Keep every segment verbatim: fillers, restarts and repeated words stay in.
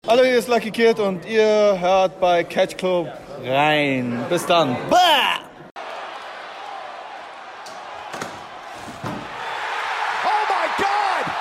Hallo, hier ist Lucky Kid und ihr hört bei Catch Club rein. Bis dann. Bah! Oh my God!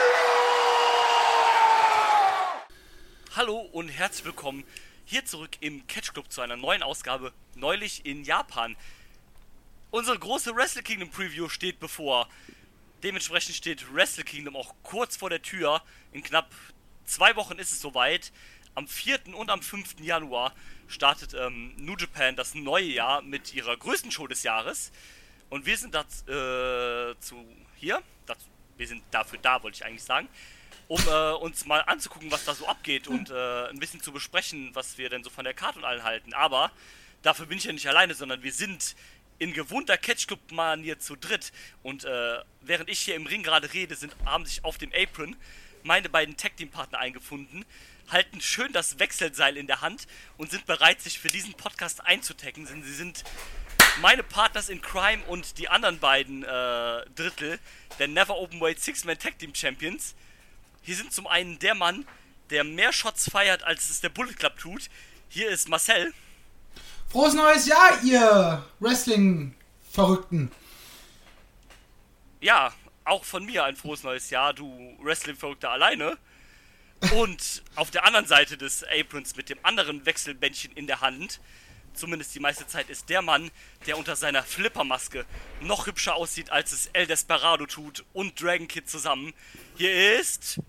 Hallo und herzlich willkommen hier zurück im Catch Club zu einer neuen Ausgabe, neulich in Japan. Unsere große Wrestle Kingdom Preview steht bevor. Dementsprechend steht Wrestle Kingdom auch kurz vor der Tür. In knapp zwei Wochen ist es soweit. Am vierten und am fünften Januar startet ähm, New Japan das neue Jahr mit ihrer größten Show des Jahres. Und wir sind dazu äh, zu hier, dazu, wir sind dafür da, wollte ich eigentlich sagen, um äh, uns mal anzugucken, was da so abgeht und äh, ein bisschen zu besprechen, was wir denn so von der Karte und allen halten. Aber dafür bin ich ja nicht alleine, sondern wir sind in gewohnter Catch-Club-Manier zu dritt. Und äh, während ich hier im Ring gerade rede, sind, haben sich auf dem Apron meine beiden Tag-Team-Partner eingefunden, halten schön das Wechselseil in der Hand und sind bereit, sich für diesen Podcast einzutaggen. Sie sind meine Partners in Crime und die anderen beiden äh, Drittel der Never Openweight Six-Man Tag-Team Champions. Hier sind zum einen der Mann, der mehr Shots feiert, als es der Bullet Club tut. Hier ist Marcel. Frohes neues Jahr, ihr Wrestling-Verrückten. Ja, auch von mir ein frohes neues Jahr, du Wrestling-Verrückter alleine. Und auf der anderen Seite des Aprons mit dem anderen Wechselbändchen in der Hand, zumindest die meiste Zeit, ist der Mann, der unter seiner Flippermaske noch hübscher aussieht, als es El Desperado tut und Dragon Kid zusammen. Hier ist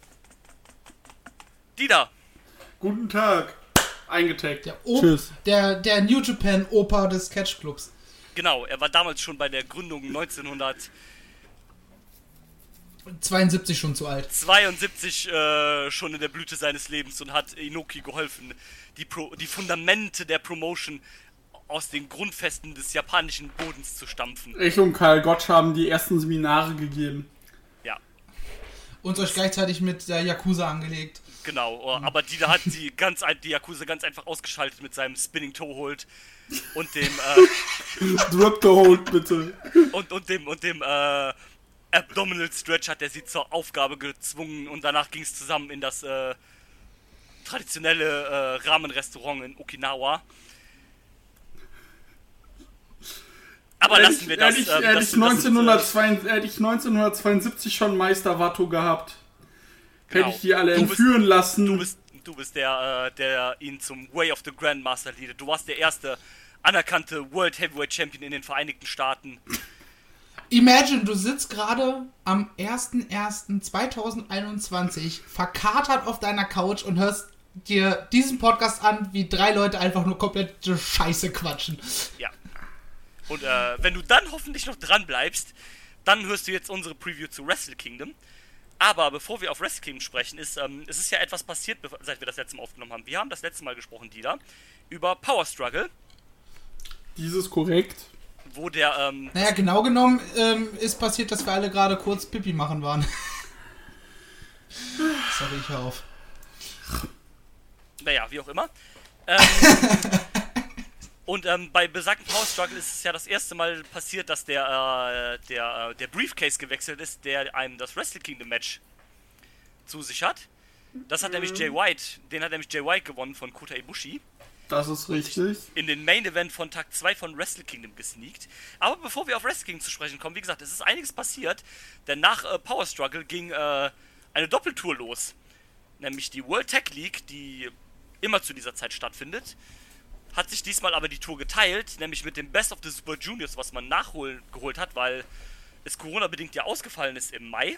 Dieter. Guten Tag. Eingetaggt. Der, o- Tschüss. der, der New Japan Opa des Catch Clubs. Genau, er war damals schon bei der Gründung neunzehnhundertzweiundsiebzig zweiundsiebzig schon zu alt. äh, schon in der Blüte seines Lebens und hat Inoki geholfen, die, Pro- die Fundamente der Promotion aus den Grundfesten des japanischen Bodens zu stampfen. Ich und Karl Gotch haben die ersten Seminare gegeben. Ja, Und euch gleichzeitig mit der Yakuza angelegt. genau. Aber Dieter hat die, ganz, ein- die Yakuza ganz einfach ausgeschaltet mit seinem Spinning Toe Hold und dem, äh, Drop the hold, bitte. und, und dem, und dem, äh, Abdominal Stretch hat er sie zur Aufgabe gezwungen und danach ging es zusammen in das äh, traditionelle äh, Ramen-Restaurant in Okinawa. Aber Hätte lassen ich, wir das. hätte ich, ähm, hätte das, ich, das neunzehnhundertzweiundsiebzig, hätte ich neunzehnhundertzweiundsiebzig schon Meister Watto gehabt. Genau. Hätte ich die alle Du bist- entführen lassen. Du bist, du bist der, äh, der ihn zum Way of the Grandmaster leadet. Du warst der erste anerkannte World Heavyweight Champion in den Vereinigten Staaten. Imagine, du sitzt gerade am ersten ersten zweitausendeinundzwanzig verkatert auf deiner Couch und hörst dir diesen Podcast an, wie drei Leute einfach nur komplette Scheiße quatschen. Ja. Und äh, wenn du dann hoffentlich noch dran bleibst, dann hörst du jetzt unsere Preview zu Wrestle Kingdom. Aber bevor wir auf Wrestle Kingdom sprechen, ist, ähm, es ist ja etwas passiert, bevor, seit wir das letzte Mal aufgenommen haben. Wir haben das letzte Mal gesprochen, Dieter, über Power Struggle, Dieses korrekt. wo der, ähm, Naja, genau genommen ähm, ist passiert, dass wir alle gerade kurz Pipi machen waren. Sorry, ich hör auf. naja, wie auch immer. Ähm, und ähm, bei besagten Power Struggle ist es ja das erste Mal passiert, dass der, äh, der, äh, der Briefcase gewechselt ist, der einem das Wrestle Kingdom Match zu sich hat. Das hat nämlich Jay White, den hat nämlich Jay White gewonnen von Kota Ibushi. Das ist richtig. In den Main Event von Tag zwei von Wrestle Kingdom gesneakt. Aber bevor wir auf Wrestle Kingdom zu sprechen kommen, wie gesagt, es ist einiges passiert, denn nach äh, Power Struggle ging äh, eine Doppeltour los. Nämlich die World Tag League, die immer zu dieser Zeit stattfindet, hat sich diesmal aber die Tour geteilt, nämlich mit dem Best of the Super Juniors, was man nachholen geholt hat, weil es Corona-bedingt ja ausgefallen ist im Mai.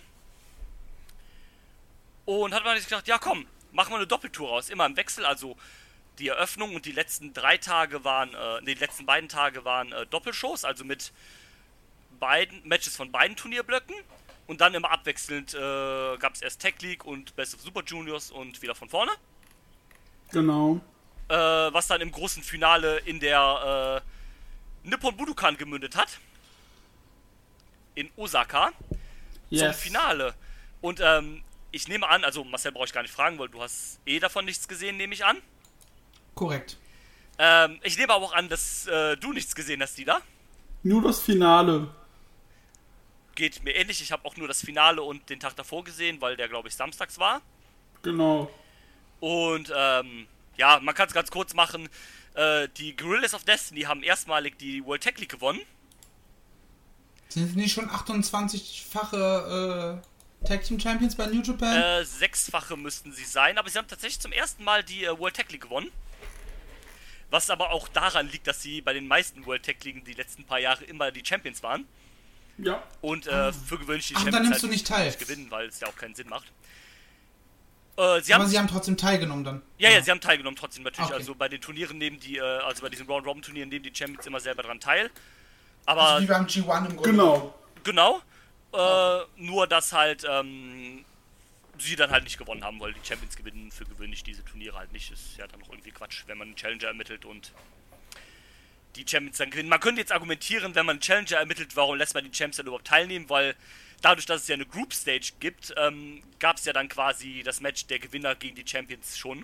Und hat man sich gedacht, ja komm, machen wir eine Doppeltour raus, immer im Wechsel, also die Eröffnung und die letzten drei Tage waren, äh, nee, die letzten beiden Tage waren äh, Doppelshows, also mit beiden Matches von beiden Turnierblöcken. Und dann immer abwechselnd äh, gab es erst Tag League und Best of Super Juniors und wieder von vorne. Genau. Äh, was dann im großen Finale in der äh, Nippon Budokan gemündet hat. In Osaka. Yes. Zum Finale. Und ähm, ich nehme an, also Marcel brauche ich gar nicht fragen, weil du hast eh davon nichts gesehen, nehme ich an. Korrekt. Ähm, ich nehme aber auch an, dass äh, du nichts gesehen hast, Dieter. Nur das Finale. Geht mir ähnlich. Ich habe auch nur das Finale und den Tag davor gesehen, weil der, glaube ich, samstags war. Genau. Und ähm, ja, man kann es ganz kurz machen. Äh, die Guerrillas of Destiny haben erstmalig die World Tag League gewonnen. Sind sie nicht schon achtundzwanzig-fache äh, Tag Team Champions bei New Japan? Äh, sechsfache müssten sie sein, aber sie haben tatsächlich zum ersten Mal die äh, World Tag League gewonnen. Was aber auch daran liegt, dass sie bei den meisten World Tag League die letzten paar Jahre immer die Champions waren. Ja. Und äh, für gewöhnlich die Ach, Champions dann nimmst halt du nicht teil. nicht gewinnen, weil es ja auch keinen Sinn macht. Äh, sie Aber haben, sie haben trotzdem teilgenommen dann. ja, ja, sie haben teilgenommen trotzdem natürlich. Okay. Also bei den Turnieren nehmen die, äh, also bei diesen Round-Robin-Turnieren nehmen die Champions immer selber dran teil. Aber Also wie beim G eins im Grunde. Genau. genau, äh, nur dass halt ähm, sie dann halt nicht gewonnen haben, weil die Champions gewinnen für gewöhnlich diese Turniere halt nicht. Ist ja dann noch irgendwie Quatsch, wenn man einen Challenger ermittelt und die Champions dann gewinnen. Man könnte jetzt argumentieren, wenn man einen Challenger ermittelt, warum lässt man die Champions dann überhaupt teilnehmen, weil dadurch, dass es ja eine Group Stage gibt, ähm, gab es ja dann quasi das Match der Gewinner gegen die Champions schon.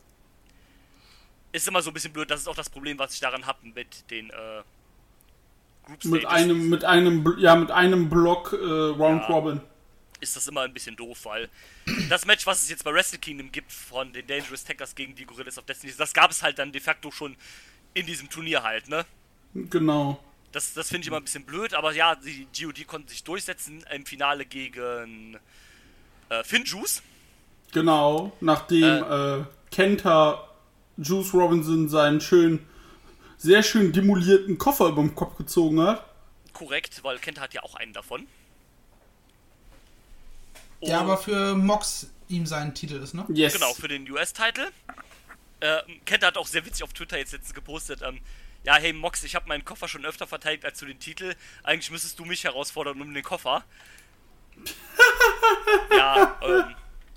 Ist immer so ein bisschen blöd, das ist auch das Problem, was ich daran habe mit den äh, Group Stages. Mit einem, mit einem, Bl- ja, mit einem Block äh, Round Ja. Robin. Ist das immer ein bisschen doof, weil das Match, was es jetzt bei Wrestle Kingdom gibt von den Dangerous Tekkers gegen die Gorillas of Destiny, das gab es halt dann de facto schon in diesem Turnier halt, ne? Genau. Das, das finde ich immer ein bisschen blöd, aber ja, die G O D konnten sich durchsetzen im Finale gegen äh, Finjuice. Genau. Nachdem Äh. äh, Kenta Juice Robinson seinen schön, sehr schön demolierten Koffer über dem Kopf gezogen hat. Korrekt, weil Kenta hat ja auch einen davon. Der Und- aber für Mox ihm sein Titel ist, ne? Yes. Genau, für den U S-Titel. Äh, Kenta hat auch sehr witzig auf Twitter jetzt letztens gepostet, ähm, ja, hey Mox, ich habe meinen Koffer schon öfter verteidigt als du den Titel. Eigentlich müsstest du mich herausfordern um den Koffer. ja, ähm,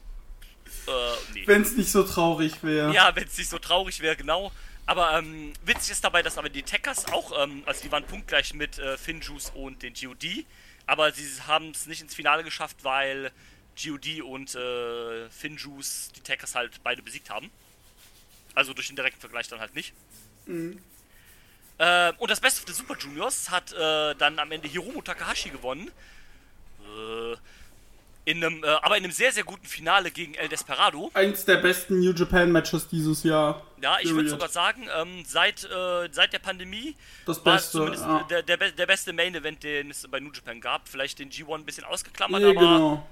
äh, nee. Wenn es nicht so traurig wäre. Ja, wenn es nicht so traurig wäre, genau. Aber ähm, witzig ist dabei, dass aber die Tekkers auch, ähm, also die waren punktgleich mit äh, Finjuice und den G O D, aber sie haben es nicht ins Finale geschafft, weil G O D und äh, Finjuice die Tekkers halt beide besiegt haben. Also durch den direkten Vergleich dann halt nicht. Mhm. Äh, und das Best of the Super Juniors hat äh, dann am Ende Hiromu Takahashi gewonnen. Äh, in einem, äh, aber in einem sehr, sehr guten Finale gegen El Desperado. Eins der besten New Japan Matches dieses Jahr. Ja, ich würde Period. sogar sagen, ähm, seit, äh, seit der Pandemie Das war es Beste, zumindest ja. der, der, be- der beste Main Event, den es bei New Japan gab. Vielleicht den G eins ein bisschen ausgeklammert, Ja, aber genau.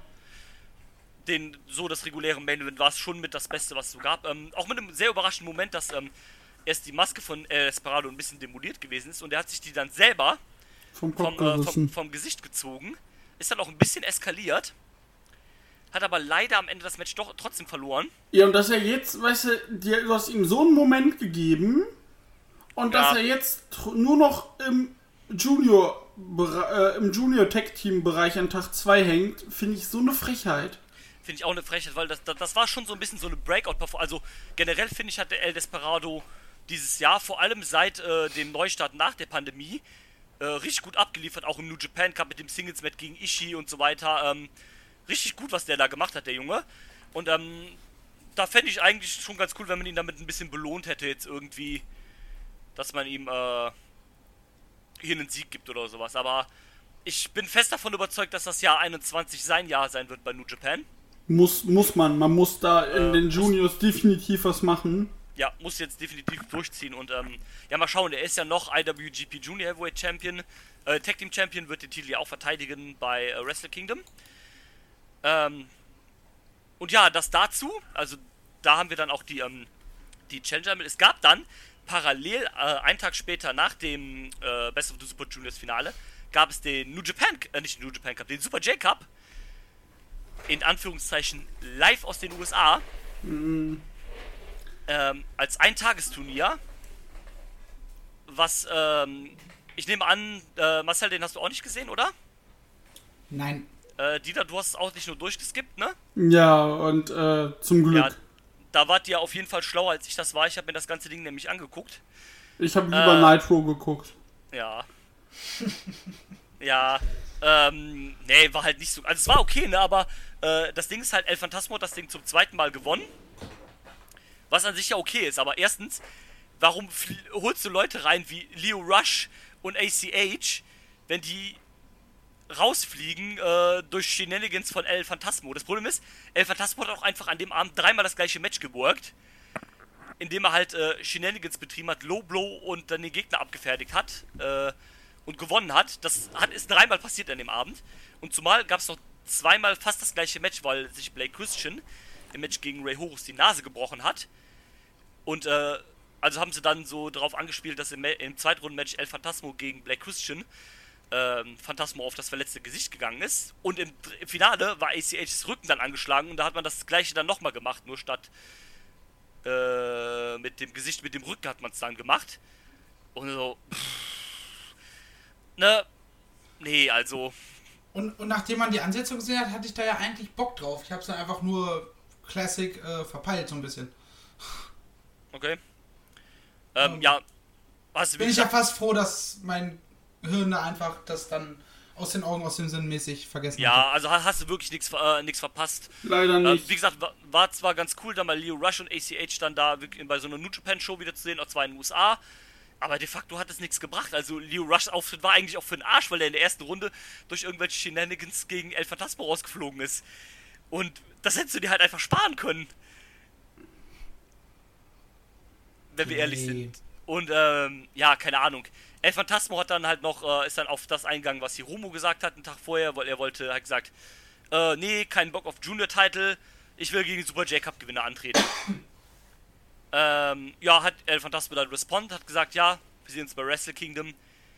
den, so das reguläre Main Event war es schon mit das Beste, was es so gab. Ähm, auch mit einem sehr überraschenden Moment, dass ähm, erst die Maske von El Desperado ein bisschen demoliert gewesen ist und er hat sich die dann selber Vom Kopf vom, äh, vom, gerissen. vom Gesicht gezogen. Ist dann auch ein bisschen eskaliert. Hat aber leider am Ende das Match doch trotzdem verloren. Ja, und dass er jetzt, weißt du, dir- du hast ihm so einen Moment gegeben und Ja. dass er jetzt tr- nur noch im Junior äh, im Junior Tag Team Bereich an Tag zwei hängt, finde ich so eine Frechheit. Finde ich auch eine Frechheit, weil das, das, das war schon so ein bisschen so eine Breakout-Performance. Also generell finde ich, hat der El Desperado dieses Jahr, vor allem seit äh, dem Neustart nach der Pandemie, äh, richtig gut abgeliefert. Auch im New Japan Cup mit dem Singles-Match gegen Ishii und so weiter. Ähm, richtig gut, was der da gemacht hat, der Junge. Und ähm, da fände ich eigentlich schon ganz cool, wenn man ihn damit ein bisschen belohnt hätte jetzt irgendwie, dass man ihm äh, hier einen Sieg gibt oder sowas. Aber ich bin fest davon überzeugt, dass das Jahr einundzwanzig sein Jahr sein wird bei New Japan. Muss, muss man, man muss da in Äh, den muss- Juniors definitiv was machen. Ja, muss jetzt definitiv durchziehen und ähm, ja, mal schauen, er ist ja noch I W G P Junior Heavyweight Champion, äh, Tag Team Champion, wird den Titel ja auch verteidigen bei äh, Wrestle Kingdom. Ähm, und ja, das dazu, also da haben wir dann auch die, ähm, die Challenger mit. Es gab dann parallel, äh, einen Tag später nach dem äh, Best of the Super Juniors Finale, gab es den New Japan, äh, nicht den New Japan Cup, den Super J Cup, in Anführungszeichen live aus den U S A. Ähm, als Eintagesturnier, was, ähm, ich nehme an, äh, Marcel, den hast du auch nicht gesehen, oder? Nein. Äh, Dieter, du hast es auch nicht nur durchgeskippt, ne? Ja, und äh, zum Glück. Ja, da wart ihr auf jeden Fall schlauer, als ich das war. Ich habe mir das ganze Ding nämlich angeguckt. Ich habe lieber äh, Nitro geguckt. Ja. ja, ähm, nee, war halt nicht so, also es war okay, ne, aber, äh, das Ding ist halt, El Phantasmo hat das Ding zum zweiten Mal gewonnen. Was an sich ja okay ist, aber erstens, warum fl- holst du Leute rein wie Leo Rush und A C H, wenn die rausfliegen äh, durch Shenanigans von El Phantasmo. Das Problem ist, El Phantasmo hat auch einfach an dem Abend dreimal das gleiche Match geworkt, indem er halt äh, Shenanigans betrieben hat, Low Blow und dann den Gegner abgefertigt hat äh, und gewonnen hat. Das hat, ist dreimal passiert an dem Abend. Und zumal gab es noch zweimal fast das gleiche Match, weil sich Blake Christian im Match gegen Rey Horus die Nase gebrochen hat. Und äh, also haben sie dann so darauf angespielt, dass im, im Zweitrunden-Match El Phantasmo gegen Blake Christian ähm, Phantasmo auf das verletzte Gesicht gegangen ist. Und im, im Finale war A C Hs Rücken dann angeschlagen und da hat man das gleiche dann nochmal gemacht, nur statt äh, mit dem Gesicht, mit dem Rücken hat man es dann gemacht. Und so, pff, ne, nee, also... Und, und nachdem man die Ansetzung gesehen hat, hatte ich da ja eigentlich Bock drauf. Ich hab's dann einfach nur Classic äh, verpeilt, so ein bisschen. Okay. Ähm, um, ja. Was, bin ich ja fast froh, dass mein Hirn da einfach das dann aus den Augen, aus dem Sinn mäßig vergessen ja, hat. Ja, also hast du wirklich nichts äh, nix verpasst. Leider nicht. Äh, wie gesagt, war, war zwar ganz cool, da mal Lio Rush und A C H dann da wirklich bei so einer New Japan Show wieder zu sehen, auch zwar in den U S A, aber de facto hat es nichts gebracht. Also Lio Rushs Auftritt war eigentlich auch für den Arsch, weil er in der ersten Runde durch irgendwelche Shenanigans gegen El Phantasmo rausgeflogen ist. Und das hättest du dir halt einfach sparen können. Wenn wir nee. ehrlich sind. Und ähm, ja, keine Ahnung. El Phantasmo hat dann halt noch, äh, ist dann auf das eingegangen, was Hiromu gesagt hat, einen Tag vorher, weil er wollte, hat gesagt, äh, nee, keinen Bock auf Junior-Title, ich will gegen den Super J-Cup-Gewinner antreten. ähm, ja, hat El Phantasmo dann respondet, hat gesagt, ja, wir sehen uns bei Wrestle Kingdom.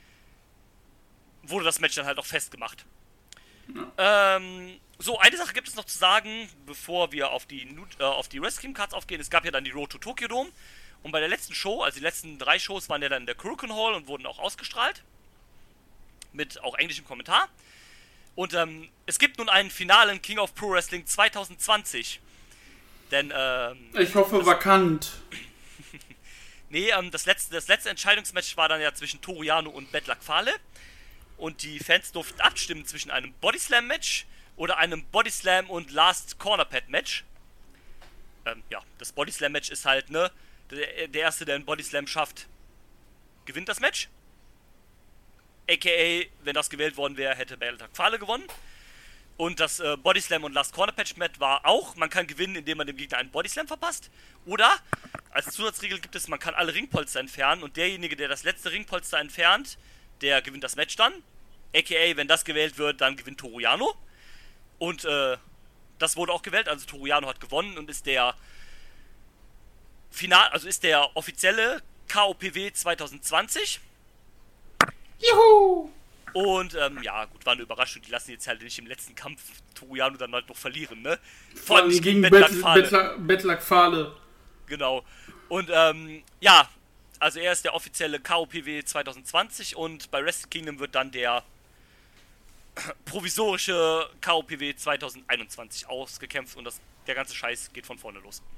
Wurde das Match dann halt auch festgemacht. Ja. Ähm, so, eine Sache gibt es noch zu sagen, bevor wir auf die, äh, auf die Wrestle Kingdom Cards aufgehen. Es gab ja dann die Road to Tokyo Dome. Und bei der letzten Show, also die letzten drei Shows, waren ja dann in der Korakuen Hall und wurden auch ausgestrahlt. Mit auch englischem Kommentar. Und ähm, es gibt nun einen finalen King of Pro Wrestling zwanzig zwanzig. Denn, ähm... Ich hoffe vakant. nee, ähm, das letzte, das letzte Entscheidungsmatch war dann ja zwischen Toru Yano und Bad Luck Fale. Und die Fans durften abstimmen zwischen einem Bodyslam-Match oder einem Bodyslam und Last Corner Pad Match. Ähm, ja, das Bodyslam-Match ist halt, ne... Der, der Erste, der einen Bodyslam schafft, gewinnt das Match. A K A, wenn das gewählt worden wäre, hätte Bad Luck Fale gewonnen. Und das äh, Bodyslam und Last Corner Patch Match war auch, man kann gewinnen, indem man dem Gegner einen Bodyslam verpasst. Oder, als Zusatzregel gibt es, man kann alle Ringpolster entfernen und derjenige, der das letzte Ringpolster entfernt, der gewinnt das Match dann. A K A, wenn das gewählt wird, dann gewinnt Toru Yano. Und äh, das wurde auch gewählt, also Toru Yano hat gewonnen und ist der Final, also ist der offizielle K O P W zwanzig zwanzig. Juhu! Und, ähm, ja, gut, war eine Überraschung. Die lassen jetzt halt nicht im letzten Kampf Toru Yano dann halt noch verlieren, ne? Vor allem gegen Bad Luck Fale. Genau. Und, ähm, ja, also er ist der offizielle K O P W zwanzig zwanzig und bei Wrestle Kingdom wird dann der provisorische K O P W zwanzig einundzwanzig ausgekämpft und das, der ganze Scheiß geht von vorne los.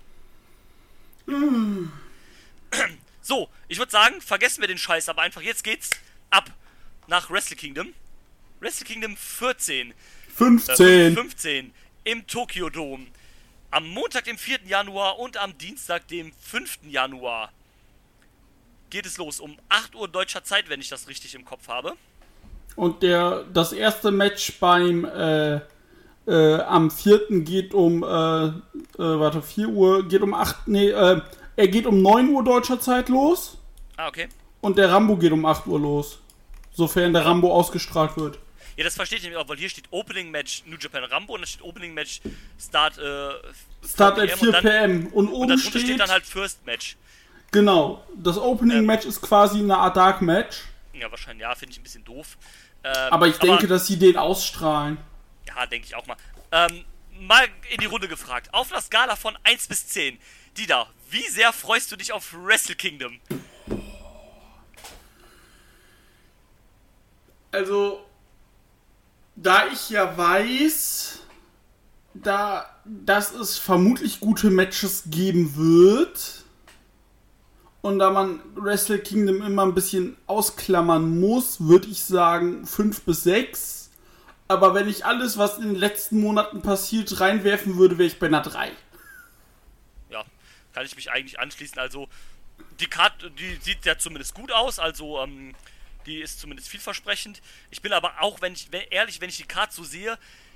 So, ich würde sagen, vergessen wir den Scheiß, aber einfach jetzt geht's ab nach Wrestle Kingdom. Wrestle Kingdom vierzehn. fünfzehn. Äh, fünfzehn im Tokyo Dome. Am Montag, dem vierten Januar und am Dienstag, dem fünften Januar geht es los um acht Uhr deutscher Zeit, wenn ich das richtig im Kopf habe. Und der das erste Match beim äh, äh, am vierten geht um äh, äh, warte, vier Uhr, geht um acht, nee, äh, er geht um neun Uhr deutscher Zeit los. Ah, okay. Und der Rambo geht um acht Uhr los. Sofern der Rambo ausgestrahlt wird. Ja, das verstehe ich nicht, weil hier steht Opening Match New Japan Rambo und da steht Opening Match Start äh, Start at vier P M und, und oben und steht, steht dann halt First Match. Genau, das Opening ähm, Match ist quasi eine Art Dark Match. Ja, wahrscheinlich, ja, finde ich ein bisschen doof. Ähm, aber ich denke, aber, dass sie den ausstrahlen. Ja, denke ich auch mal. Ähm, mal in die Runde gefragt. Auf einer Skala von eins bis zehn. Dieter, wie sehr freust du dich auf Wrestle Kingdom? Also, da ich ja weiß, da, dass es vermutlich gute Matches geben wird und da man Wrestle Kingdom immer ein bisschen ausklammern muss, würde ich sagen fünf bis sechs. Aber wenn ich alles, was in den letzten Monaten passiert, reinwerfen würde, wäre ich bei einer drei. Ja, kann ich mich eigentlich anschließen. Also, die Karte, die sieht ja zumindest gut aus. Also, ähm, Die ist zumindest vielversprechend. Ich bin aber auch, wenn ich, wenn, ehrlich, wenn ich die Card so sehe,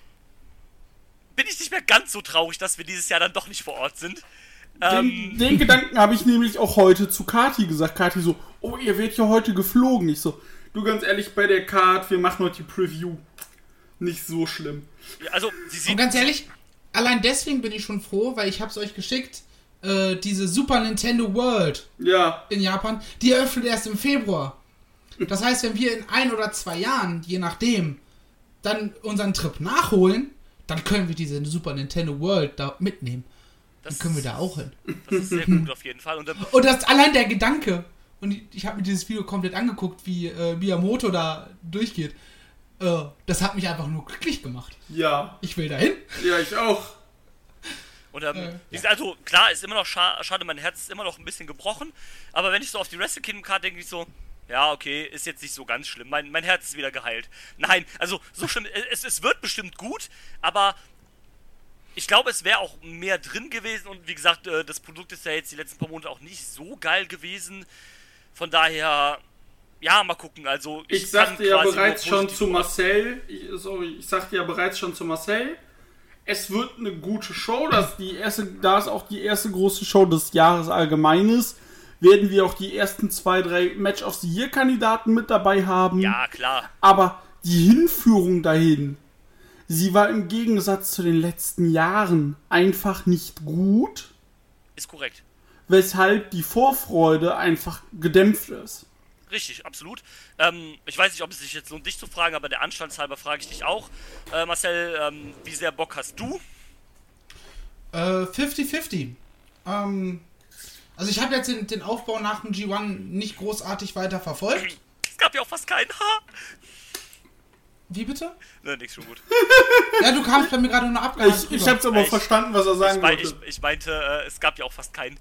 bin ich nicht mehr ganz so traurig, dass wir dieses Jahr dann doch nicht vor Ort sind. Den, Ähm, den Gedanken habe ich nämlich auch heute zu Kati gesagt. Kati so, oh, ihr werdet ja heute geflogen. Ich so, du, ganz ehrlich, bei der Card, wir machen heute die Preview. Nicht so schlimm. also, sie Und sieht... ganz ehrlich, allein deswegen bin ich schon froh, weil ich hab's euch geschickt, äh, diese Super Nintendo World Ja, in Japan, die eröffnet erst im Februar. Das heißt, wenn wir in ein oder zwei Jahren, je nachdem, dann unseren Trip nachholen, dann können wir diese Super Nintendo World da mitnehmen. Dann Das können wir ist- da auch hin. Das ist sehr gut auf jeden Fall. Und, ähm, Und das allein der Gedanke, und ich, ich habe mir dieses Video komplett angeguckt, wie äh, Miyamoto da durchgeht, äh, das hat mich einfach nur glücklich gemacht. ja, Ich will dahin. ja, ich auch. Und ähm, Äh, wie gesagt, also klar, ist immer noch scha schade, mein Herz ist immer noch ein bisschen gebrochen, aber wenn ich so auf die Wrestle Kingdom Card denke, ich so, ja, okay, ist jetzt nicht so ganz schlimm, mein, mein Herz ist wieder geheilt. Nein, also so schlimm, es, es wird bestimmt gut, aber ich glaube, es wäre auch mehr drin gewesen und wie gesagt, äh, das Produkt ist ja jetzt die letzten paar Monate auch nicht so geil gewesen, von daher, ja, mal gucken, also Ich, kann sagte ja quasi bereits nur schon positiv zu über- Marcel, ich, sorry, ich sagte ja bereits schon zu Marcel, es wird eine gute Show, das die erste, da es auch die erste große Show des Jahres allgemein ist, werden wir auch die ersten zwei, drei Match of the Year Kandidaten mit dabei haben. Ja, klar. Aber die Hinführung dahin, sie war im Gegensatz zu den letzten Jahren einfach nicht gut, Ist korrekt. weshalb die Vorfreude einfach gedämpft ist. Richtig, absolut. Ähm, ich weiß nicht, ob es sich jetzt lohnt, dich zu fragen, aber der Anstandshalber frage ich dich auch. Äh, Marcel, ähm, wie sehr Bock hast du? Äh, fünfzig fünfzig. Ähm, also ich habe jetzt den, den Aufbau nach dem G eins nicht großartig weiter verfolgt. Es gab ja auch fast keinen. Ha! Wie bitte? Ne, nix, schon gut. Ja, du kamst bei mir gerade nur abgehakt Ich, ich rüber. hab's aber Ich- verstanden, was er Ich, sagen mein, wollte. ich, ich meinte, äh, es gab ja auch fast keinen.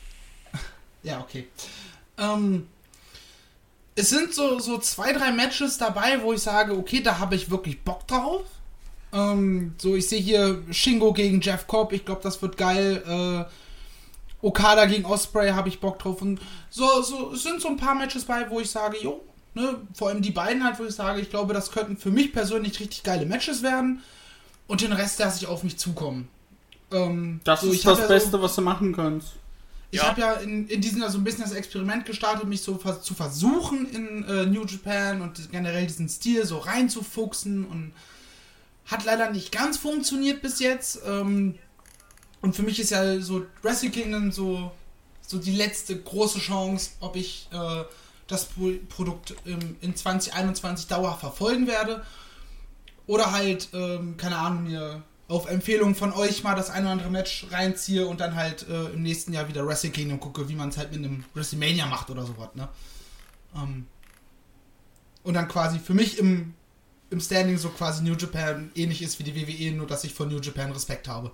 Ja, okay. Ähm, es sind so, so zwei, drei Matches dabei, wo ich sage, okay, da habe ich wirklich Bock drauf. Ähm, so, ich sehe hier Shingo gegen Jeff Cobb, ich glaube, das wird geil. Äh, Okada gegen Ospreay habe ich Bock drauf. Und so, so, es sind so ein paar Matches bei, wo ich sage, jo, ne, vor allem die beiden halt, wo ich sage, ich glaube, das könnten für mich persönlich richtig geile Matches werden. Und den Rest lasse ich auf mich zukommen. Ähm, Das so, ist ich hab das ja Beste, so, was du machen kannst. Ich Ja. habe ja in, in diesem Jahr so ein bisschen das Experiment gestartet, mich so vers- zu versuchen in äh, New Japan und generell diesen Stil so reinzufuchsen und hat leider nicht ganz funktioniert bis jetzt. Ähm, und für mich ist ja so Wrestle Kingdom so, so die letzte große Chance, ob ich äh, das Pro Produkt im, in zwanzig einundzwanzig dauerhaft verfolgen werde oder halt, ähm, keine Ahnung, mir auf Empfehlung von euch mal das ein oder andere Match reinziehe und dann halt äh, im nächsten Jahr wieder Wrestle Kingdom gucke, wie man es halt mit einem WrestleMania macht oder sowas, ne? Ähm, und dann quasi für mich im, im Standing so quasi New Japan ähnlich ist wie die W W E, nur dass ich von New Japan Respekt habe.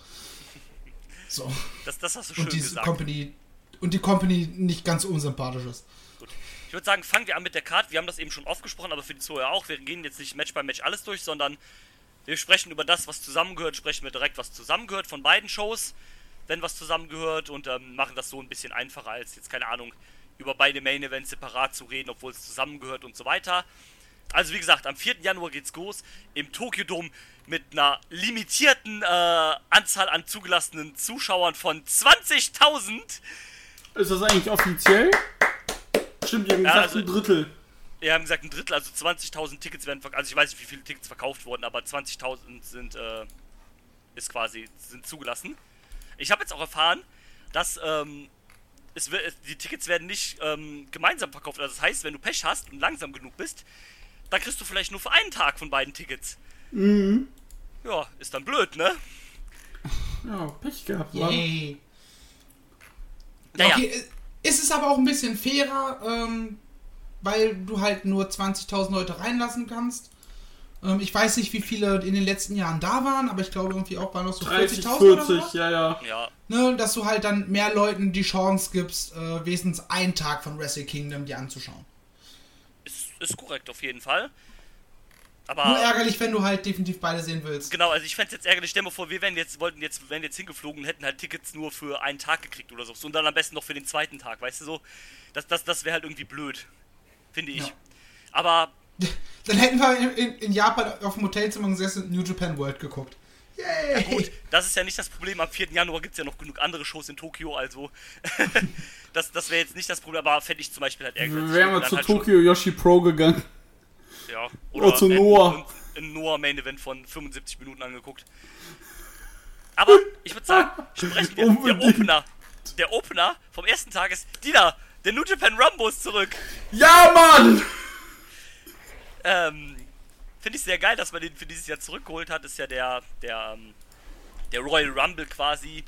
So. Das, das hast du schön Und die gesagt. Company und die Company nicht ganz unsympathisch ist. Gut. Ich würde sagen, fangen wir an mit der Card. Wir haben das eben schon oft gesprochen, aber für die Zuhörer auch. Wir gehen jetzt nicht Match by Match alles durch, sondern wir sprechen über das, was zusammengehört, sprechen wir direkt, was zusammengehört von beiden Shows, wenn was zusammengehört und ähm, machen das so ein bisschen einfacher, als jetzt, keine Ahnung, über beide Main Events separat zu reden, obwohl es zusammengehört und so weiter. Also wie gesagt, am vierten Januar geht's los im Tokyo Dome mit einer limitierten äh, Anzahl an zugelassenen Zuschauern von zwanzigtausend. Ist das eigentlich offiziell? Stimmt, die haben Ja, gesagt, also- ein Drittel. Wir haben gesagt, ein Drittel, also zwanzigtausend Tickets werden verkauft. Also ich weiß nicht, wie viele Tickets verkauft wurden, aber zwanzigtausend sind, äh, ist quasi, sind zugelassen. Ich habe jetzt auch erfahren, dass, ähm, es wird, die Tickets werden nicht, ähm, gemeinsam verkauft. Also das heißt, wenn du Pech hast und langsam genug bist, dann kriegst du vielleicht nur für einen Tag von beiden Tickets. Mhm. Ja, ist dann blöd, ne? Ja, Pech gehabt, wa? Yay. Naja, Okay, äh, ist es aber auch ein bisschen fairer, ähm, weil du halt nur zwanzigtausend Leute reinlassen kannst. Ähm, ich weiß nicht, wie viele in den letzten Jahren da waren, aber ich glaube irgendwie auch waren noch so dreißig, vierzigtausend oder vierzig, so. ja, ja. ja, Ne, dass du halt dann mehr Leuten die Chance gibst, äh, wenigstens einen Tag von Wrestle Kingdom dir anzuschauen. ist, ist korrekt auf jeden Fall. Nur Aber ärgerlich, wenn du halt definitiv beide sehen willst. genau, also ich fände es jetzt ärgerlich, stell dir mal vor, wir wären jetzt, wollten jetzt, wären jetzt hingeflogen und hätten halt Tickets nur für einen Tag gekriegt oder so. Und dann am besten noch für den zweiten Tag, weißt du so? Das, das, das wäre halt irgendwie blöd. Finde ich. Ja. Aber Dann hätten wir in, in, in Japan auf dem Hotelzimmer gesessen und New Japan World geguckt. Yay! ja gut, das ist ja nicht das Problem. Am vierten Januar gibt es ja noch genug andere Shows in Tokio, also das, das wäre jetzt nicht das Problem, aber fände ich zum Beispiel halt ärgerlich. Wären wir Dann zu halt Tokyo Yoshi Pro gegangen. Schon, ja, Oder oder zu ein- Noah. Ein, ein Noah Main Event von fünfundsiebzig Minuten angeguckt. Aber ich würde sagen, sprechen wir. Der Unbedingt. Opener, der Opener vom ersten Tag ist Dina, der New Japan Rumble ist zurück. Ja, Mann! Ähm, finde ich sehr geil, dass man den für dieses Jahr zurückgeholt hat. Ist ja der, der, ähm, der Royal Rumble quasi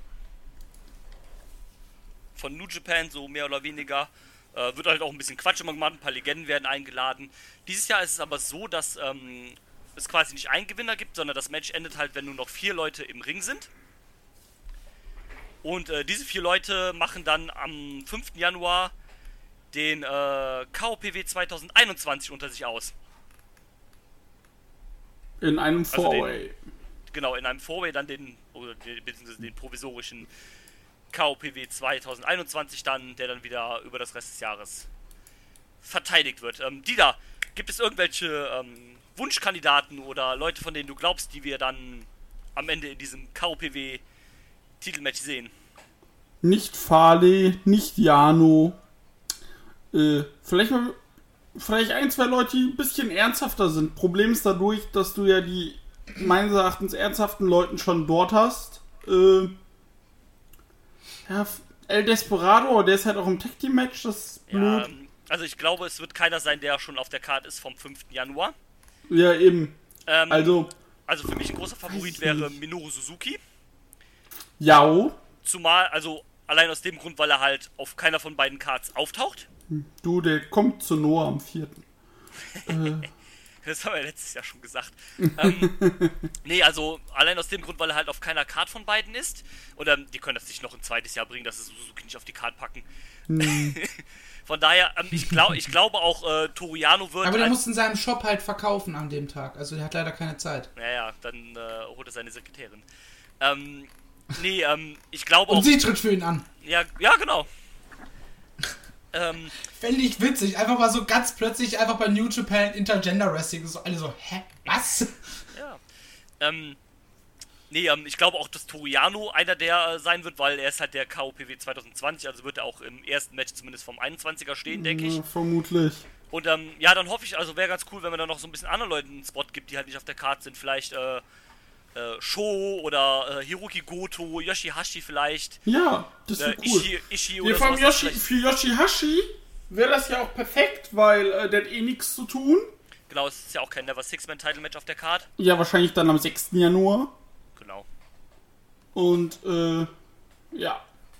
von New Japan, so mehr oder weniger. Äh, wird halt auch ein bisschen Quatsch immer gemacht, ein paar Legenden werden eingeladen. Dieses Jahr ist es aber so, dass ähm, es quasi nicht einen Gewinner gibt, sondern das Match endet halt, wenn nur noch vier Leute im Ring sind. Und äh, diese vier Leute machen dann am fünften Januar den äh, K O P W zwanzig einundzwanzig unter sich aus. In einem Also Four-Way. Genau, in einem Four-Way dann den, oder den, beziehungsweise den provisorischen K O P W zwanzig einundzwanzig dann, der dann wieder über das Rest des Jahres verteidigt wird. Ähm, Dida, gibt es irgendwelche ähm, Wunschkandidaten oder Leute, von denen du glaubst, die wir dann am Ende in diesem K O P W Titelmatch sehen? Nicht Farley, nicht Jano. Äh, vielleicht mal, vielleicht ein, zwei Leute, die ein bisschen ernsthafter sind. Problem ist dadurch, dass du ja die meines Erachtens ernsthaften Leuten schon dort hast. Äh, ja, El Desperado, der ist halt auch im Tag Team Match, das ist blöd. Ja, ähm, also ich glaube, es wird keiner sein, der schon auf der Karte ist vom fünften Januar. Ja, eben. Ähm, Also, also für mich ein großer Favorit weiß wäre nicht. Minoru Suzuki. Yao. Zumal, also allein aus dem Grund, weil er halt auf keiner von beiden Cards auftaucht. Du, der kommt zu Noah am vierten. äh, Das haben wir letztes Jahr schon gesagt. ähm, nee, also allein aus dem Grund, weil er halt auf keiner Card von beiden ist. Oder die können das nicht noch ein zweites Jahr bringen, dass sie Suzuki nicht auf die Card packen. Von daher, ähm, ich, glaub, ich glaube auch, äh, Toriano wird... Aber der als- muss in seinem Shop halt verkaufen an dem Tag. Also der hat leider keine Zeit. Naja, dann äh, holt er seine Sekretärin. Ähm, nee, ähm, ich glaube Und auch... sie tritt für ihn an. Ja, ja, genau. ähm, Fände ich witzig. Einfach mal so ganz plötzlich einfach bei New Japan Intergender Wrestling. So alle so, hä? Was? ja. Ähm, nee, ähm, ich glaube auch, dass Toriano einer der äh, sein wird, weil er ist halt der K O P W zwanzig zwanzig, also wird er auch im ersten Match zumindest vom einundzwanziger stehen, denke ich. ja, vermutlich. Und ähm, ja, dann hoffe ich, also wäre ganz cool, wenn man dann noch so ein bisschen anderen Leuten einen Spot gibt, die halt nicht auf der Karte sind. Vielleicht äh, äh, Sho oder äh, Hiroki Goto, Yoshihashi vielleicht. Ja, das Äh, wäre cool. Ishii, Ishii Ja, oder vor allem sowas. Yoshi, vielleicht- für Yoshihashi wäre das ja auch perfekt, weil äh, der hat eh nichts zu tun. Genau, es ist ja auch kein Never Six-Man-Title-Match auf der Card. Ja, wahrscheinlich dann am sechsten Januar. Genau. Und, äh, ja.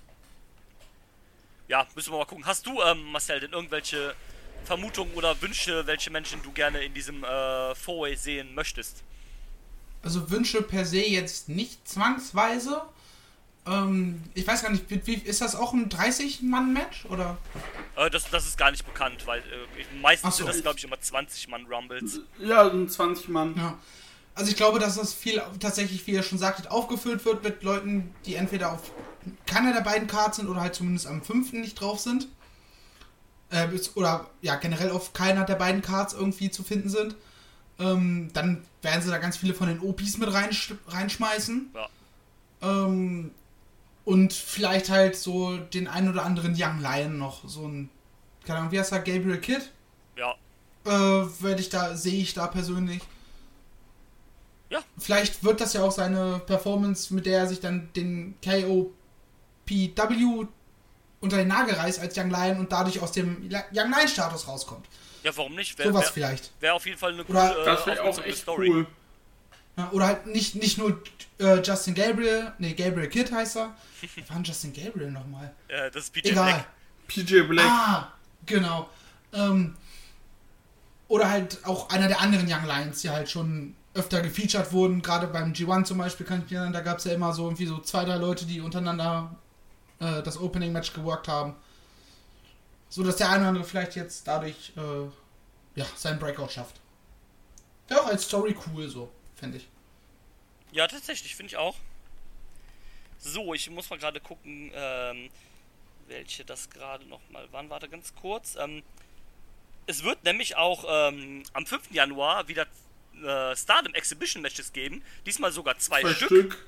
Ja, müssen wir mal gucken. Hast du, ähm, Marcel, denn irgendwelche Vermutungen oder Wünsche, welche Menschen du gerne in diesem äh, Four-Way sehen möchtest? Also Wünsche per se jetzt nicht zwangsweise. Ähm, ich weiß gar nicht, wie, wie, ist das auch ein dreißig-Mann-Match? Oder? Äh, das, das ist gar nicht bekannt, weil äh, meistens Ach so. sind das, glaube ich, immer zwanzig-Mann-Rumbles. Ja, sind zwanzig Mann. Ja. Also ich glaube, dass das viel tatsächlich, wie ihr schon sagtet, aufgefüllt wird mit Leuten, die entweder auf keiner der beiden Cards sind oder halt zumindest am fünften nicht drauf sind. Äh, bis- oder ja, generell auf keiner der beiden Cards irgendwie zu finden sind. Ähm, dann werden sie da ganz viele von den O Ps mit reinsch- reinschmeißen. Ja. Ähm, und vielleicht halt so den ein oder anderen Young Lion noch. So ein, keine Ahnung, wie heißt er, Gabriel Kidd? Ja. Äh, werde ich da, sehe ich da persönlich. Ja. Vielleicht wird das ja auch seine Performance, mit der er sich dann den K O P W unter den Nagel reißt als Young Lion und dadurch aus dem Young Lion Status rauskommt. Ja, warum nicht? Wäre Sowas wär, vielleicht. wär auf jeden Fall eine Oder- coole, Das äh, wäre auch aufmerksame echt Story. cool. Ja, oder halt nicht, nicht nur äh, Justin Gabriel, nee, Gabriel Kidd heißt er. Wie war denn Justin Gabriel nochmal? Äh, das ist P J Egal. Black. P J Black. Ah, genau. Ähm, oder halt auch einer der anderen Young Lions, die halt schon öfter gefeatured wurden. Gerade beim G eins zum Beispiel, kann ich mich erinnern, da gab es ja immer so irgendwie so zwei, drei Leute, die untereinander äh, das Opening-Match geworkt haben. So dass der eine oder andere vielleicht jetzt dadurch äh, ja, seinen Breakout schafft. Wäre auch als Story cool so, finde ich. Ja, tatsächlich, finde ich auch. So, ich muss mal gerade gucken, ähm, welche das gerade nochmal waren. Warte ganz kurz. Ähm, es wird nämlich auch ähm, am fünften Januar wieder äh, Stardom Exhibition Matches geben. Diesmal sogar zwei, Zwei Stück. Stück.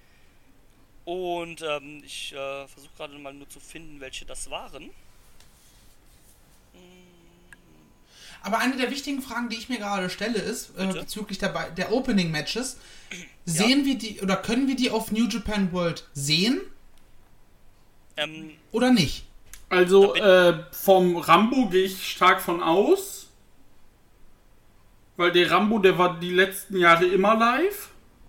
Und ähm, ich äh, versuche gerade mal nur zu finden, welche das waren. Aber eine der wichtigen Fragen, die ich mir gerade stelle, ist äh, bezüglich der, der Opening-Matches. Sehen Ja. wir die oder können wir die auf New Japan World sehen Ähm, oder nicht? Also Da äh, vom Rambo gehe ich stark von aus. Weil der Rambo, der war die letzten Jahre immer live.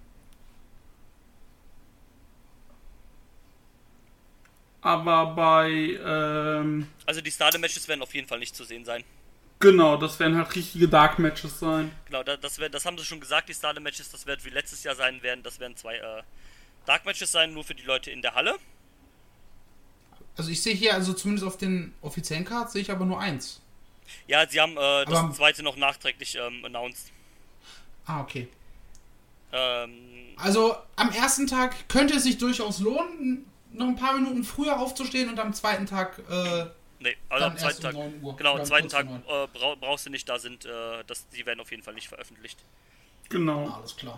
Aber bei, ähm, also die Stardom Matches werden auf jeden Fall nicht zu sehen sein. genau, das werden halt richtige Dark Matches sein. Genau, da- das, wär, das haben sie schon gesagt, die Stardom Matches, das wird wie letztes Jahr sein werden. Das werden zwei äh, Dark Matches sein, nur für die Leute in der Halle. Also ich sehe hier, also zumindest auf den offiziellen Cards sehe ich aber nur eins. Ja, sie haben äh, das Aber- zweite noch nachträglich ähm, announced. Ah, okay. Ähm, Also am ersten Tag könnte es sich durchaus lohnen, noch ein paar Minuten früher aufzustehen und am zweiten Tag, äh, nee, also Dann am erst zweiten um Tag. neun Uhr. Genau, Oder am um zweiten kurz Tag vor äh, brau brauchst du nicht da sind, äh, das, die werden auf jeden Fall nicht veröffentlicht. Genau. alles klar.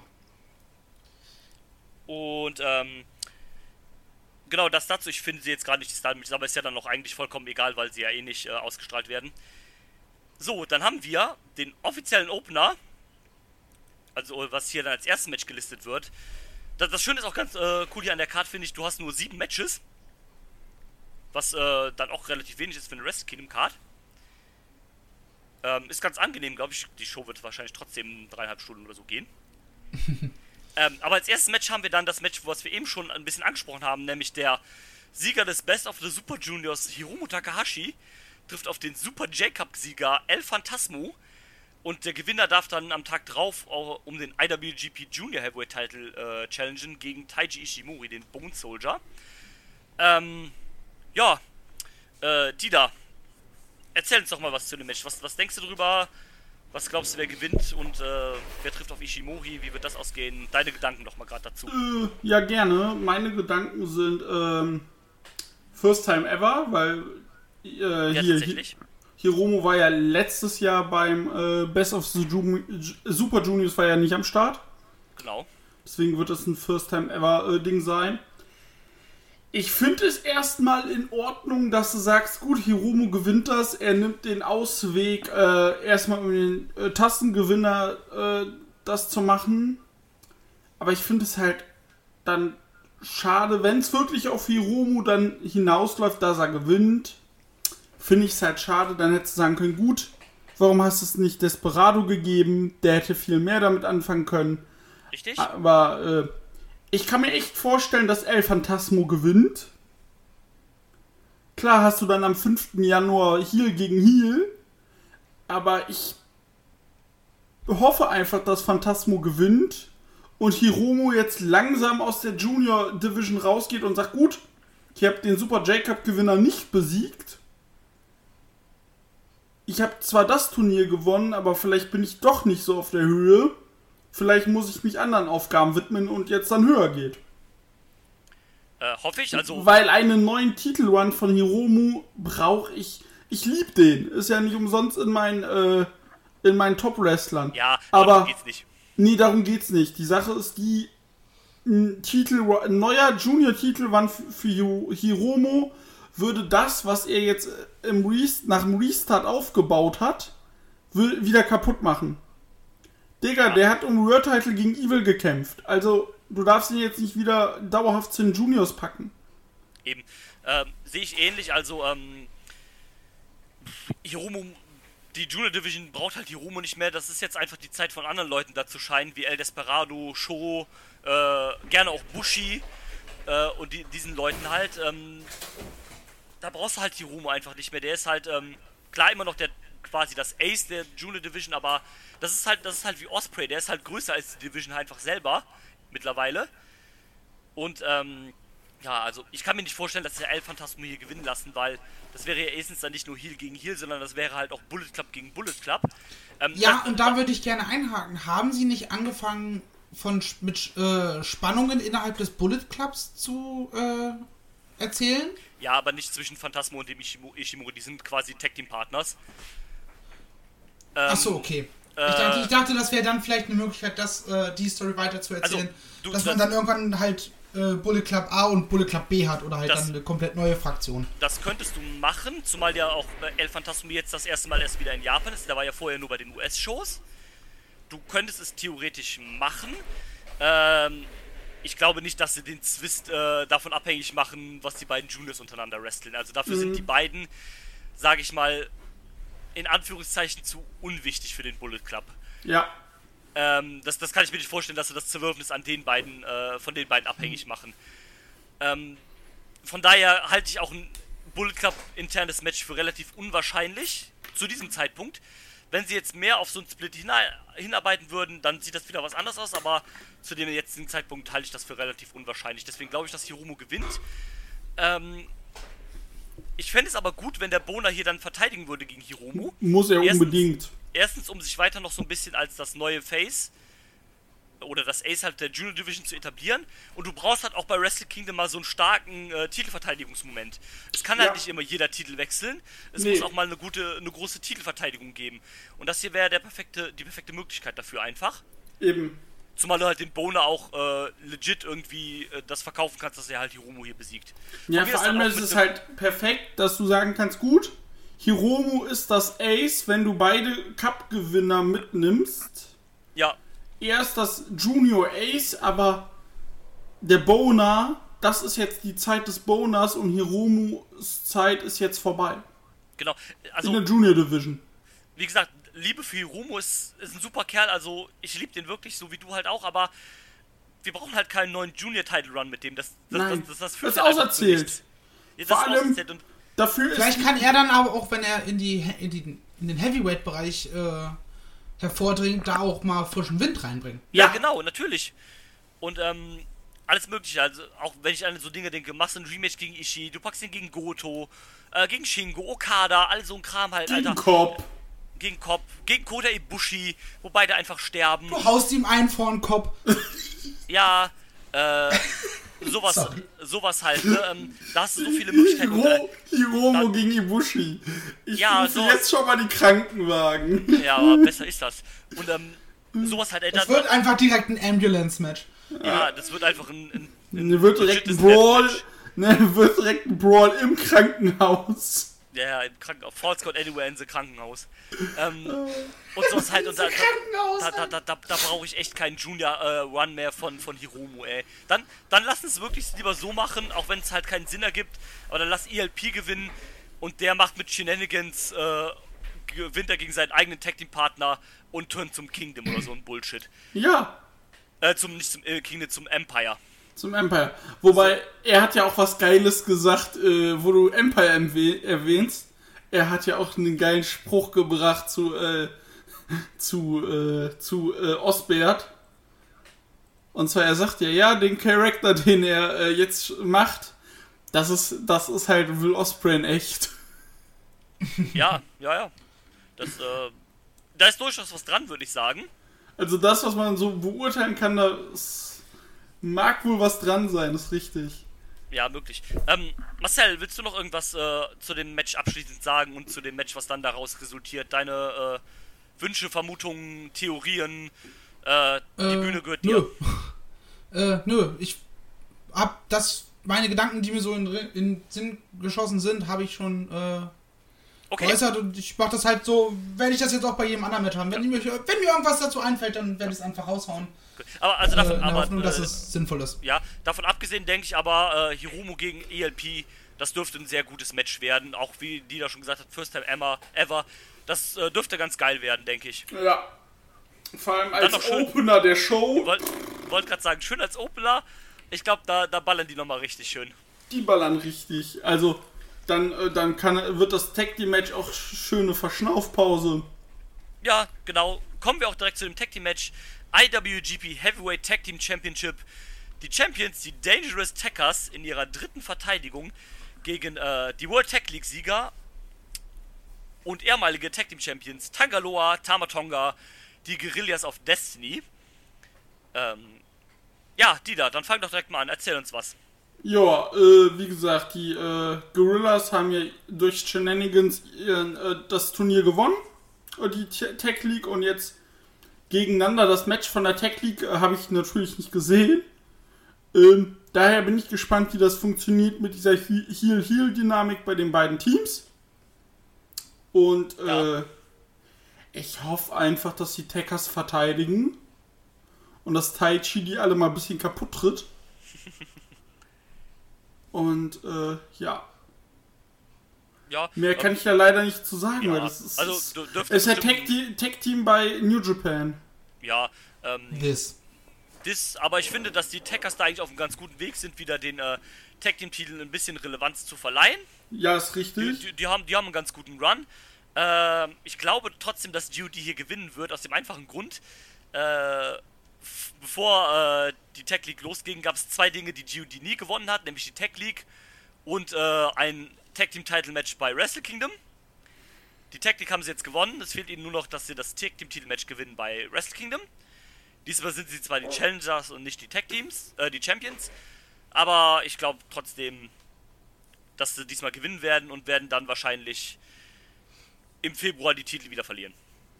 Und ähm, genau, das dazu, ich finde sie jetzt gerade nicht die Style Matches, aber ist ja dann noch eigentlich vollkommen egal, weil sie ja eh nicht äh, ausgestrahlt werden. So, dann haben wir den offiziellen Opener, also was hier dann als erstes Match gelistet wird. Das, das Schöne ist auch ganz äh, cool hier an der Card, finde ich, du hast nur sieben Matches. Was äh, dann auch relativ wenig ist für eine Wrestle Kingdom Card. Ähm, ist ganz angenehm, glaube ich. Die Show wird wahrscheinlich trotzdem dreieinhalb Stunden oder so gehen. ähm, aber als erstes Match haben wir dann das Match, was wir eben schon ein bisschen angesprochen haben, nämlich der Sieger des Best of the Super Juniors, Hiromu Takahashi, trifft auf den Super J-Cup-Sieger El Phantasmo. Und der Gewinner darf dann am Tag drauf auch um den I W G P Junior Heavyweight Title äh, challengen gegen Taiji Ishimori, den Bone Soldier. Ähm, ja, äh, Dida, erzähl uns doch mal was zu dem Match. Was, was denkst du drüber? Was glaubst du, wer gewinnt und äh, wer trifft auf Ishimori? Wie wird das ausgehen? Deine Gedanken doch mal gerade dazu. Äh, ja, gerne. Meine Gedanken sind ähm, First Time Ever, weil äh, Ja, hier, tatsächlich. Hiromu war ja letztes Jahr beim äh, Best of the Ju Super Juniors war ja nicht am Start. Genau. Deswegen wird das ein First Time Ever äh, Ding sein. Ich finde es erstmal in Ordnung, dass du sagst, gut, Hiromu gewinnt das, er nimmt den Ausweg, äh, erstmal um den äh, Tastengewinner äh, das zu machen. Aber ich finde es halt dann schade, wenn es wirklich auf Hiromu dann hinausläuft, dass er gewinnt. Finde ich es halt schade, dann hättest du sagen können, gut, warum hast du es nicht Desperado gegeben? Der hätte viel mehr damit anfangen können. Richtig? Aber äh, ich kann mir echt vorstellen, dass El Phantasmo gewinnt. Klar hast du dann am fünften Januar Heel gegen Heel. Aber ich hoffe einfach, dass Phantasmo gewinnt. Und Hiromu jetzt langsam aus der Junior Division rausgeht und sagt, gut, ich habe den Super J-Cup-Gewinner nicht besiegt. Ich habe zwar das Turnier gewonnen, aber vielleicht bin ich doch nicht so auf der Höhe. Vielleicht muss ich mich anderen Aufgaben widmen und jetzt dann höher geht. Äh, hoffe ich, also. Weil einen neuen Titelrun von Hiromu brauche ich. Ich liebe den. Ist ja nicht umsonst in meinen, äh, in meinen Top-Wrestlern. Ja, aber darum geht's nicht. Nee, darum geht's nicht. Die Sache ist die, ein, Titel, ein neuer Junior-Titelrun für Hiromu würde das, was er jetzt im Rest, nach dem Restart aufgebaut hat, wieder kaputt machen. Digga, der hat um World Title gegen Evil gekämpft. Also, du darfst ihn jetzt nicht wieder dauerhaft zu den Juniors packen. Eben. Ähm, sehe ich ähnlich, also, ähm. Hiromu. Die Junior Division braucht halt Hiromu nicht mehr. Das ist jetzt einfach die Zeit von anderen Leuten da zu scheinen, wie El Desperado, Sho, äh, gerne auch Bushi äh, und die, diesen Leuten halt. Ähm, da brauchst du halt Hiromu einfach nicht mehr. Der ist halt, ähm, klar immer noch der quasi das Ace der Junior Division, aber das ist halt, das ist halt wie Osprey, der ist halt größer als die Division einfach selber mittlerweile. Und ähm, ja, also ich kann mir nicht vorstellen, dass der El Phantasmo hier gewinnen lassen, weil das wäre ja erstens dann nicht nur Heel gegen Heel, sondern das wäre halt auch Bullet Club gegen Bullet Club. Ähm, Ja, das, und da würde ich gerne einhaken. Haben Sie nicht angefangen, von mit äh, Spannungen innerhalb des Bullet Clubs zu äh, erzählen? Ja, aber nicht zwischen Phantasmo und dem Ishimori, Ishimori, die sind quasi Tag Team Partners. Ähm, Ach so, okay. Äh, ich, dachte, ich dachte, das wäre dann vielleicht eine Möglichkeit, das, äh, die Story weiter zu erzählen. Also, du, dass das, man dann irgendwann halt äh, Bullet Club A und Bullet Club B hat oder halt das, dann eine komplett neue Fraktion. Das könntest du machen, zumal ja auch äh, El Phantasmo jetzt das erste Mal erst wieder in Japan ist. Der war ja vorher nur bei den U S-Shows. Du könntest es theoretisch machen. Ähm, ich glaube nicht, dass sie den Zwist äh, davon abhängig machen, was die beiden Juniors untereinander wresteln. Also dafür mhm. sind die beiden, sage ich mal, in Anführungszeichen zu unwichtig für den Bullet Club. Ja. Ähm, das, das kann ich mir nicht vorstellen, dass sie das Zerwürfnis an den beiden, äh, von den beiden abhängig machen. Ähm, von daher halte ich auch ein Bullet Club internes Match für relativ unwahrscheinlich zu diesem Zeitpunkt. Wenn sie jetzt mehr auf so einen Split hina- hinarbeiten würden, dann sieht das wieder was anderes aus, aber zu dem jetzigen Zeitpunkt halte ich das für relativ unwahrscheinlich. Deswegen glaube ich, dass Hiromu gewinnt. Ähm, ich fände es aber gut, wenn der Bona hier dann verteidigen würde gegen Hiromu. Muss er erstens, unbedingt. Erstens, um sich weiter noch so ein bisschen als das neue Face oder das Ace halt der Junior Division zu etablieren. Und du brauchst halt auch bei Wrestle Kingdom mal so einen starken äh, Titelverteidigungsmoment. Es kann halt ja. nicht immer jeder Titel wechseln. Es nee. muss auch mal eine gute, eine große Titelverteidigung geben. Und das hier wäre der perfekte, die perfekte Möglichkeit dafür einfach. Eben. Zumal du halt den Bona auch äh, legit irgendwie äh, das verkaufen kannst, dass er halt Hiromu hier besiegt. Ja, vor allem ist es halt perfekt, dass du sagen kannst, gut, Hiromu ist das Ace, wenn du beide Cup-Gewinner mitnimmst. Ja. Er ist das Junior Ace, aber der Bona, das ist jetzt die Zeit des Boners und Hiromus Zeit ist jetzt vorbei. Genau. Also, in der Junior Division. Wie gesagt, Liebe für Hiromu ist, ist ein super Kerl, also ich liebe den wirklich, so wie du halt auch, aber wir brauchen halt keinen neuen Junior-Title-Run mit dem. Das, das, Nein, das, das, das, das ist auserzählt. Ja, das Vor ist allem, auserzählt und dafür vielleicht ist kann er dann aber auch, wenn er in, die, in, die, in den Heavyweight-Bereich äh, hervordringt, da auch mal frischen Wind reinbringen. Ja, ja, genau, natürlich. Und ähm, alles mögliche, also auch wenn ich an so Dinge denke, machst du ein Rematch gegen Ishii, du packst ihn gegen Goto, äh, gegen Shingo, Okada, all so ein Kram halt, gegen Alter. Cobb. Gegen Cobb, gegen Kota Ibushi, wo beide einfach sterben. Du haust ihm einen vor den Kopf. Ja, äh, sowas, sowas halt, ne? Ähm, da hast du so viele Möglichkeiten. Hiro, Hiromu dann, gegen Ibushi. Ich ja, rufe so, jetzt schon mal die Krankenwagen. Ja, aber besser ist das. Und ähm, sowas halt, ey, das wird einfach direkt ein Ambulance-Match. Ja, das wird einfach ein, ein, ein ne, wird direkt ein Brawl, ne, wird direkt ein Brawl im Krankenhaus. Ja, ja, im Krankenhaus. Falls God Anywhere in the Krankenhaus. Ähm, und sowas halt. Und da, da, da, da, da, da brauche ich echt keinen Junior-Run äh, mehr von, von Hiromu, ey. Dann, dann lass es wirklich lieber so machen, auch wenn es halt keinen Sinn ergibt. Aber dann lass E L P gewinnen und der macht mit Shenanigans, äh, gewinnt er gegen seinen eigenen Tag-Team-Partner und turnt zum Kingdom oder so ein Bullshit. Ja. Äh, zum, nicht zum äh, Kingdom, zum Empire. Zum Empire. Wobei, er hat ja auch was Geiles gesagt, äh, wo du Empire erwähnst. Er hat ja auch einen geilen Spruch gebracht zu, äh, zu, äh, zu äh, Osbert. Und zwar, er sagt ja, ja, den Charakter, den er äh, jetzt macht, das ist, das ist halt Will Ospreay in echt. Ja, ja, ja. Das, äh, da ist durchaus was dran, würde ich sagen. Also das, was man so beurteilen kann, da ist, mag wohl was dran sein, ist richtig. Ja, möglich. Ähm, Marcel, willst du noch irgendwas äh, zu dem Match abschließend sagen und zu dem Match, was dann daraus resultiert? Deine äh, Wünsche, Vermutungen, Theorien, äh, die äh, Bühne gehört nö. dir. äh, nö, ich hab das, meine Gedanken, die mir so in den Sinn geschossen sind, habe ich schon äh, okay. geäußert und ich mach das halt so, werde ich das jetzt auch bei jedem anderen Match haben. Wenn, ja. mir, wenn mir irgendwas dazu einfällt, dann werde ich es einfach raushauen. Aber also davon, äh, in der aber, Hoffnung, äh, dass es sinnvoll ist. Ja, davon abgesehen denke ich aber, äh, Hiromu gegen E L P, das dürfte ein sehr gutes Match werden. Auch wie die da schon gesagt hat, First Time ever, ever. Das äh, dürfte ganz geil werden, denke ich. Ja. Vor allem als schön, Opener der Show. Wollte wollt gerade sagen, schön als Opener. Ich glaube, da, da ballern die nochmal richtig schön. Die ballern richtig. Also, dann, äh, dann kann, wird das Tag Team Match auch schöne Verschnaufpause. Ja, genau. Kommen wir auch direkt zu dem Tag Team Match. I W G P Heavyweight Tag Team Championship. Die Champions, die Dangerous Tackers, in ihrer dritten Verteidigung gegen äh, die World Tag League Sieger und ehemalige Tag Team Champions Tangaloa, Tama Tonga, die Guerillas of Destiny. Ähm, ja, Dieter, dann fang doch direkt mal an, erzähl uns was. Ja, äh, wie gesagt, die äh, Guerillas haben ja durch Shenanigans ihren, äh, das Turnier gewonnen. die Tech League und jetzt gegeneinander. Das Match von der Tech League äh, habe ich natürlich nicht gesehen. Ähm, daher bin ich gespannt, wie das funktioniert mit dieser Heel-Heel-Dynamik bei den beiden Teams. Und äh, ja. ich hoffe einfach, dass die Tekkers verteidigen und dass Taichi die alle mal ein bisschen kaputt tritt. Und äh, ja. ja. Mehr kann ich ja leider nicht zu sagen, ja, weil das ist, also, ist, ist ist ein Tech-Team bei New Japan. Ja, ähm... This. Das, aber ich finde, dass die Tekkers da eigentlich auf einem ganz guten Weg sind, wieder den äh, Tag-Team-Titel ein bisschen Relevanz zu verleihen. Ja, ist richtig. Die, die, die, haben, die haben einen ganz guten Run. Äh, ich glaube trotzdem, dass G O D hier gewinnen wird, aus dem einfachen Grund. Äh, f- bevor äh, die Tech League losging, gab es zwei Dinge, die G O D nie gewonnen hat, nämlich die Tech League und äh, ein Tag-Team-Title-Match bei Wrestle Kingdom. Die Tech League haben sie jetzt gewonnen. Es fehlt ihnen nur noch, dass sie das Tag-Team-Titel-Match gewinnen bei Wrestle Kingdom. Diesmal sind sie zwar die Challengers und nicht die Tag-Teams, äh, die Champions, aber ich glaube trotzdem, dass sie diesmal gewinnen werden und werden dann wahrscheinlich im Februar die Titel wieder verlieren.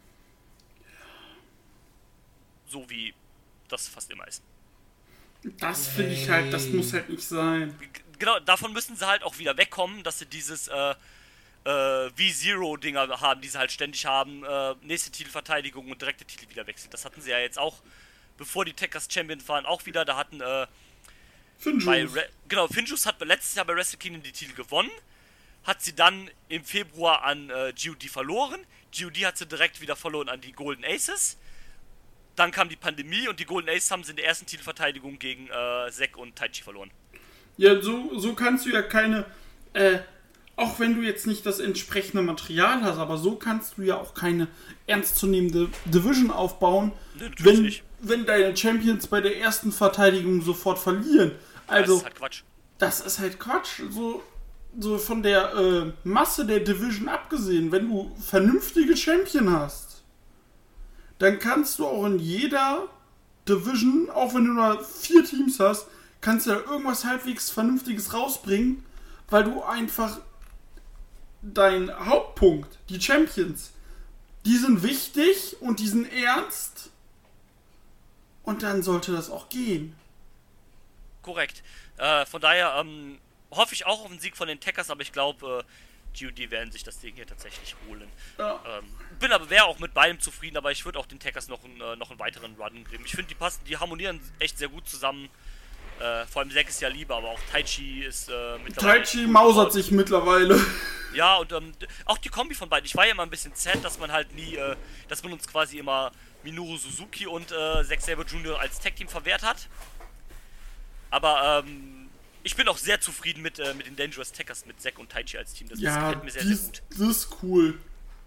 So wie das fast immer ist. Das finde ich halt, das muss halt nicht sein. G- Genau, davon müssen sie halt auch wieder wegkommen, dass sie dieses äh, äh, V-Zero-Dinger haben, die sie halt ständig haben, äh, nächste Titelverteidigung und direkte Titel wieder wechseln. Das hatten sie ja jetzt auch, bevor die Tekkers Champions waren, auch wieder. Da hatten, äh, bei Re- genau, Finjus hat letztes Jahr bei Wrestle Kingdom die Titel gewonnen, hat sie dann im Februar an äh, G O D verloren. G O D hat sie direkt wieder verloren an die Golden Aces. Dann kam die Pandemie und die Golden Aces haben sie in der ersten Titelverteidigung gegen äh, Zack und Taichi verloren. Ja, so, so kannst du ja keine, äh, auch wenn du jetzt nicht das entsprechende Material hast, aber so kannst du ja auch keine ernstzunehmende Division aufbauen, Nee, natürlich wenn, nicht. wenn deine Champions bei der ersten Verteidigung sofort verlieren. Also, Das ist halt Quatsch. das ist halt Quatsch. So, so von der äh, Masse der Division abgesehen, wenn du vernünftige Champion hast, dann kannst du auch in jeder Division, auch wenn du nur vier Teams hast, kannst du da irgendwas halbwegs Vernünftiges rausbringen, weil du einfach dein Hauptpunkt, die Champions, die sind wichtig und die sind ernst und dann sollte das auch gehen. Korrekt. Äh, von daher ähm, hoffe ich auch auf einen Sieg von den Tekkers, aber ich glaube, äh, G O D werden sich das Ding hier tatsächlich holen. Ja. Ähm, bin aber wäre auch mit beidem zufrieden, aber ich würde auch den Tekkers noch, einen, äh, noch einen weiteren Run geben. Ich finde, die passen, die harmonieren echt sehr gut zusammen. Äh, vor allem Zack ist ja lieber, aber auch Taichi ist äh, mittlerweile... Taichi mausert sich mittlerweile. Ja, und ähm, auch die Kombi von beiden. Ich war ja immer ein bisschen sad, dass man halt nie, äh, dass man uns quasi immer Minoru Suzuki und äh, Zack Sabre Junior als Tag-Team verwehrt hat. Aber ähm, ich bin auch sehr zufrieden mit, äh, mit den Dangerous Tekkers, mit Zack und Taichi als Team. Das, das Ja, gefällt mir sehr, die, sehr gut. das ist cool.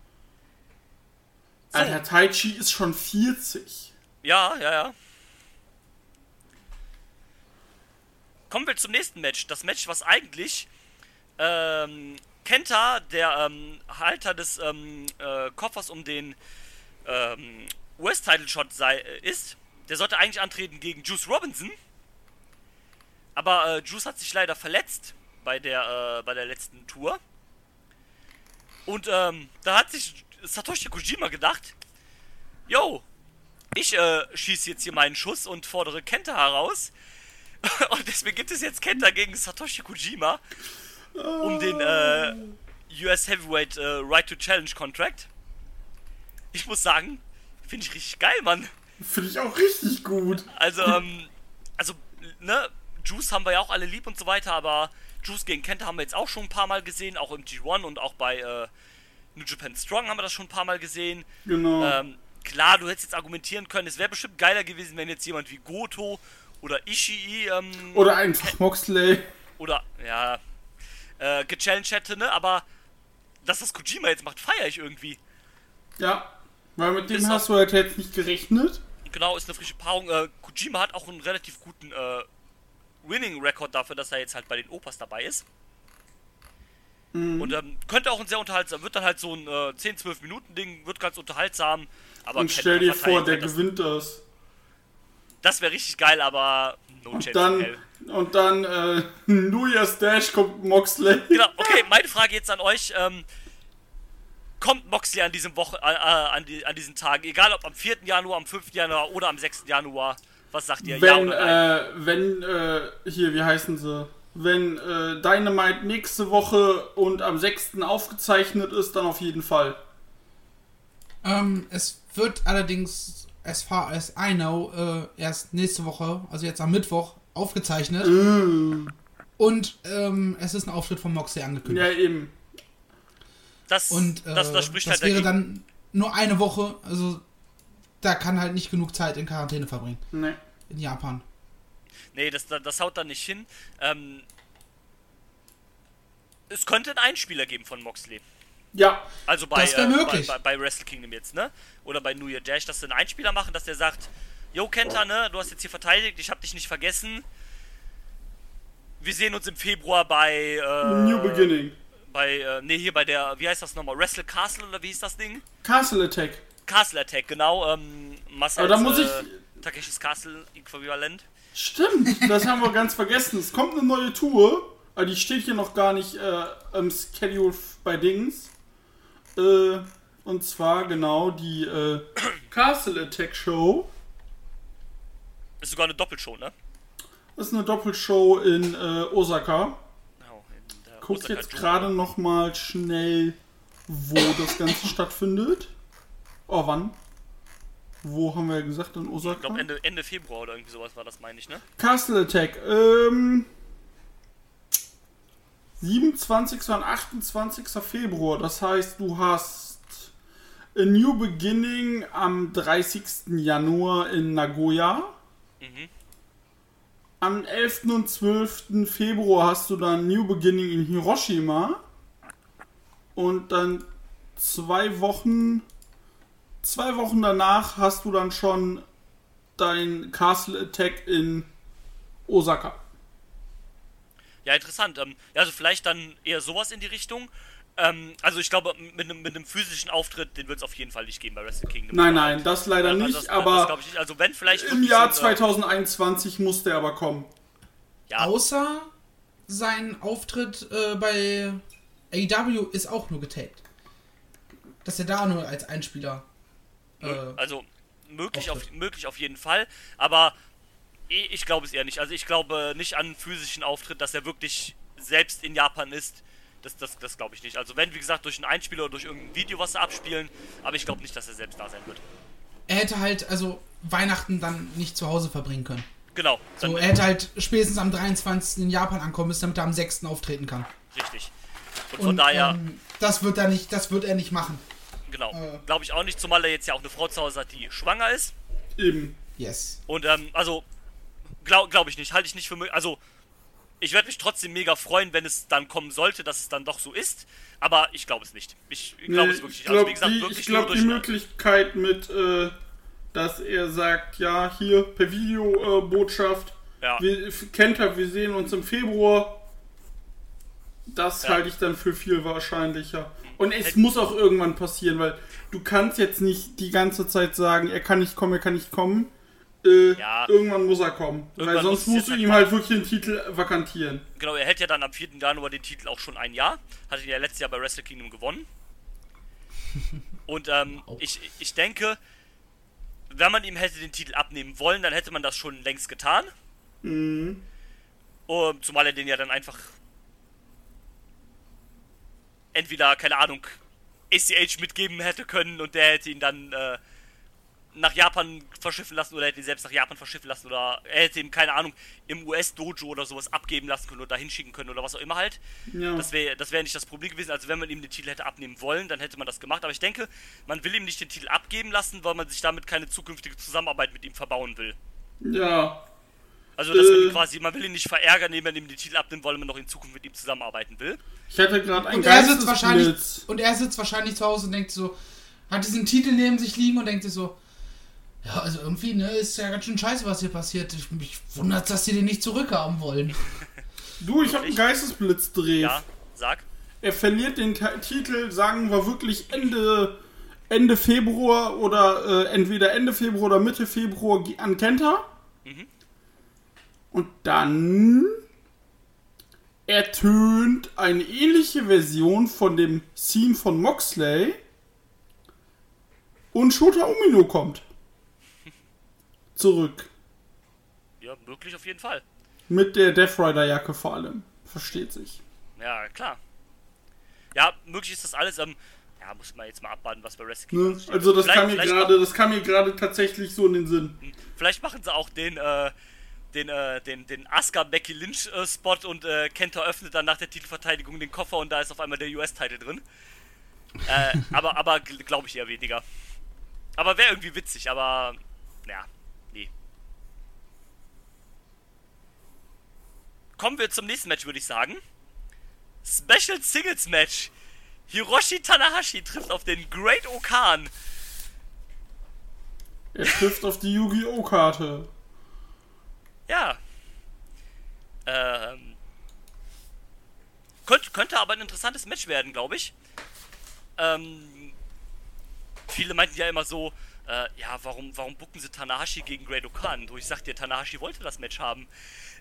So. Alter, Taichi ist schon vierzig. Ja, ja, ja. Kommen wir zum nächsten Match. Das Match, was eigentlich ähm, Kenta, der ähm, Halter des ähm, äh, Koffers um den ähm, U S-Title-Shot sei, äh, ist, der sollte eigentlich antreten gegen Juice Robinson. Aber äh, Juice hat sich leider verletzt bei der, äh, bei der letzten Tour. Und ähm, da hat sich Satoshi Kojima gedacht, yo, ich äh, schieße jetzt hier meinen Schuss und fordere Kenta heraus. Und deswegen gibt es jetzt Kenta gegen Satoshi Kojima um den äh, U S Heavyweight äh, Right to Challenge Contract. Ich muss sagen, finde ich richtig geil, Mann. Finde ich auch richtig gut. Also, ähm, also, ne, Juice haben wir ja auch alle lieb und so weiter, aber Juice gegen Kenta haben wir jetzt auch schon ein paar Mal gesehen, auch im G eins und auch bei äh, New Japan Strong haben wir das schon ein paar Mal gesehen. Genau. Ähm, klar, du hättest jetzt argumentieren können, es wäre bestimmt geiler gewesen, wenn jetzt jemand wie Goto oder Ishii, ähm, Oder einfach Moxley. oder, ja, äh, gechallenged hätte, ne, aber dass das Kojima jetzt macht, feiere ich irgendwie. Ja, weil mit dem Ist hast auch- du halt jetzt nicht gerechnet. Genau, ist eine frische Paarung. Äh, Kojima hat auch einen relativ guten äh, Winning-Record dafür, dass er jetzt halt bei den Opas dabei ist. Mhm. Und ähm, könnte auch ein sehr unterhaltsam, wird dann halt so ein äh, zehn, zwölf Minuten Ding, wird ganz unterhaltsam. Aber Und Kenta stell dir verteidigen vor, der halt das, gewinnt das. das wäre richtig geil, aber no Und chance in dann, hell. und dann, äh, New Year's Dash kommt Moxley. Genau, okay, meine Frage jetzt an euch. Ähm, kommt Moxley an diesem Woche, äh, an, die, an diesen Tagen, egal ob am vierten Januar, am fünften Januar oder am sechsten Januar, was sagt ihr? Wenn, ja oder nein? Äh, wenn, äh, hier, wie heißen sie? Wenn äh, Dynamite nächste Woche und am sechsten aufgezeichnet ist, dann auf jeden Fall. Ähm, es wird allerdings, as far as I know, äh, erst nächste Woche, also jetzt am Mittwoch, aufgezeichnet. Mm. Und ähm, es ist ein Auftritt von Moxley angekündigt. Ja, eben. Das, Und äh, das, das spricht das halt wäre dagegen. dann nur eine Woche, also da kann halt nicht genug Zeit in Quarantäne verbringen. Nee. In Japan. Nee, das, das haut da nicht hin. Ähm, es könnte einen Einspieler geben von Moxley. Ja. Also bei, Das wär äh, möglich. bei, bei, bei Wrestle Kingdom jetzt, ne? Oder bei New Year Dash, dass sie einen Einspieler machen, dass der sagt, yo Kenta, ne, du hast jetzt hier verteidigt, ich hab dich nicht vergessen. Wir sehen uns im Februar bei, äh, New Beginning. bei, äh, ne, hier bei der, wie heißt das nochmal, Wrestle Castle oder wie hieß das Ding? Castle Attack. Castle Attack, genau, ähm, Marcel's, Aber da muss ich- äh, Takeshis Castle Äquivalent. Stimmt, das haben wir ganz vergessen. Es kommt eine neue Tour, aber die steht hier noch gar nicht äh, im Schedule bei Dings. Äh, und zwar genau die äh, Castle Attack Show. Ist sogar eine Doppelshow, ne? Das ist eine Doppelshow in äh, Osaka. Genau, in der Guck Osaka jetzt Dome. gerade noch mal schnell, wo das Ganze stattfindet. Oh, wann? Wo haben wir gesagt in Ich Osaka? glaube Ende, Ende Februar oder irgendwie sowas war das, meine ich, ne? Castle Attack. Ähm, siebenundzwanzigsten und achtundzwanzigsten Februar. Das heißt, du hast A New Beginning am dreißigsten Januar in Nagoya. Mhm. Am elften und zwölften Februar hast du dann New Beginning in Hiroshima. Und dann zwei Wochen, zwei Wochen danach hast du dann schon dein Castle Attack in Osaka. Ja, interessant. Ähm, ja, also vielleicht dann eher sowas in die Richtung. Ähm, also ich glaube, mit einem mit einem physischen Auftritt, den wird es auf jeden Fall nicht geben bei Wrestle Kingdom. Nein, nein, das leider Also nicht, das, das aber glaube ich nicht. Also wenn vielleicht im wirklich Jahr so ein, äh, zweitausendeinundzwanzig muss der aber kommen. ja, Außer sein Auftritt äh, bei A E W ist auch nur getaped. Dass er da nur als Einspieler. Äh, also möglich auf, Auftritt. möglich auf jeden Fall, aber ich, ich glaube es eher nicht. Also ich glaube nicht an einen physischen Auftritt, dass er wirklich selbst in Japan ist. Das, das, das glaube ich nicht. Also wenn, wie gesagt, durch einen Einspieler oder durch irgendein Video was sie abspielen, aber ich glaube nicht, dass er selbst da sein wird. er hätte halt also Weihnachten dann nicht zu Hause verbringen können. Genau, dann, So, er hätte halt spätestens am dreiundzwanzigsten in Japan ankommen müssen, damit er am sechsten auftreten kann. richtig. Und Und von daher, ähm, das wird er nicht, das wird er nicht machen. genau, äh, glaube ich auch nicht, zumal er jetzt ja auch eine Frau zu Hause hat, die schwanger ist. Eben. Yes. Und ähm, also, glaube glaub ich nicht, halte ich nicht für möglich. Also, ich werde mich trotzdem mega freuen, wenn es dann kommen sollte, dass es dann doch so ist. Aber ich glaube es nicht. Ich glaube Nee, es wirklich ich nicht. Also, glaube, wie gesagt, die, wirklich ich nur glaub, durch die Möglichkeit mit, äh, dass er sagt, ja, hier per Videobotschaft, Ja. wir, kennt er, wir sehen uns im Februar. Das Ja. halte ich dann für viel wahrscheinlicher. Und es Hätte- muss auch irgendwann passieren, weil du kannst jetzt nicht die ganze Zeit sagen, er kann nicht kommen, er kann nicht kommen. Äh, Ja. Irgendwann muss er kommen. Irgendwann weil sonst muss es musst du jetzt ihm halt halt wirklich den Titel vakantieren. Genau, er hält ja dann am vierten Januar den Titel auch schon ein Jahr. Hatte ihn ja letztes Jahr bei Wrestle Kingdom gewonnen. Und ähm, ich, ich denke, wenn man ihm hätte den Titel abnehmen wollen, dann hätte man das schon längst getan. Mhm. Um, zumal er den ja dann einfach entweder, keine Ahnung, A C H mitgeben hätte können und der hätte ihn dann äh, nach Japan verschiffen lassen oder hätte ihn selbst nach Japan verschiffen lassen oder er hätte ihm, keine Ahnung, im U S-Dojo oder sowas abgeben lassen können oder dahin schicken können oder was auch immer halt. Ja. Das wäre das wär nicht das Problem gewesen. Also wenn man ihm den Titel hätte abnehmen wollen, dann hätte man das gemacht. Aber ich denke, man will ihm nicht den Titel abgeben lassen, weil man sich damit keine zukünftige Zusammenarbeit mit ihm verbauen will. Ja. Also dass man Äh. ihn quasi, man will ihn nicht verärgern, indem man ihm den Titel abnimmt, weil man noch in Zukunft mit ihm zusammenarbeiten will. Ich hatte gerade einen Und er sitzt wahrscheinlich Geistesblitz. und er sitzt wahrscheinlich zu Hause und denkt so, hat diesen Titel neben sich liegen und denkt sich so, ja, also irgendwie, ne, ist ja ganz schön scheiße, was hier passiert. Ich, mich wundert, dass sie den nicht zurückhaben wollen. Du, ich habe einen Geistesblitz dreht. Ja, sag. Er verliert den T- Titel, sagen wir wirklich Ende, Ende Februar oder äh, entweder Ende Februar oder Mitte Februar ge- an Kenta. Mhm. Und dann ertönt eine ähnliche Version von dem Theme von Moxley Und Shota Umino kommt. Zurück. Ja, möglich auf jeden Fall. Mit der Death Rider Jacke vor allem. Versteht sich. Ja, klar. Ja, möglich ist das alles. Ähm, ja, muss man jetzt mal abwarten, was bei Wrestling Ne? Also das kam, mir grade, das kam mir gerade tatsächlich so in den Sinn. Vielleicht machen sie auch den, äh, den, äh, den, den Asuka Becky Lynch äh, Spot und äh, Kenta öffnet dann nach der Titelverteidigung den Koffer und da ist auf einmal der U S-Titel drin. äh, aber aber glaube ich eher weniger. Aber wäre irgendwie witzig, aber ja, nee. Kommen wir zum nächsten Match, würde ich sagen. Special Singles Match. Hiroshi Tanahashi trifft auf den Great Okan. Er trifft auf die Yu-Gi-Oh! Karte. Ja. Ähm. Könnte, könnte aber ein interessantes Match werden, glaube ich. Ähm. Viele meinten ja immer so, äh, ja, warum, warum booken sie Tanahashi gegen Great Okan? Du, ich sag dir, Tanahashi wollte das Match haben.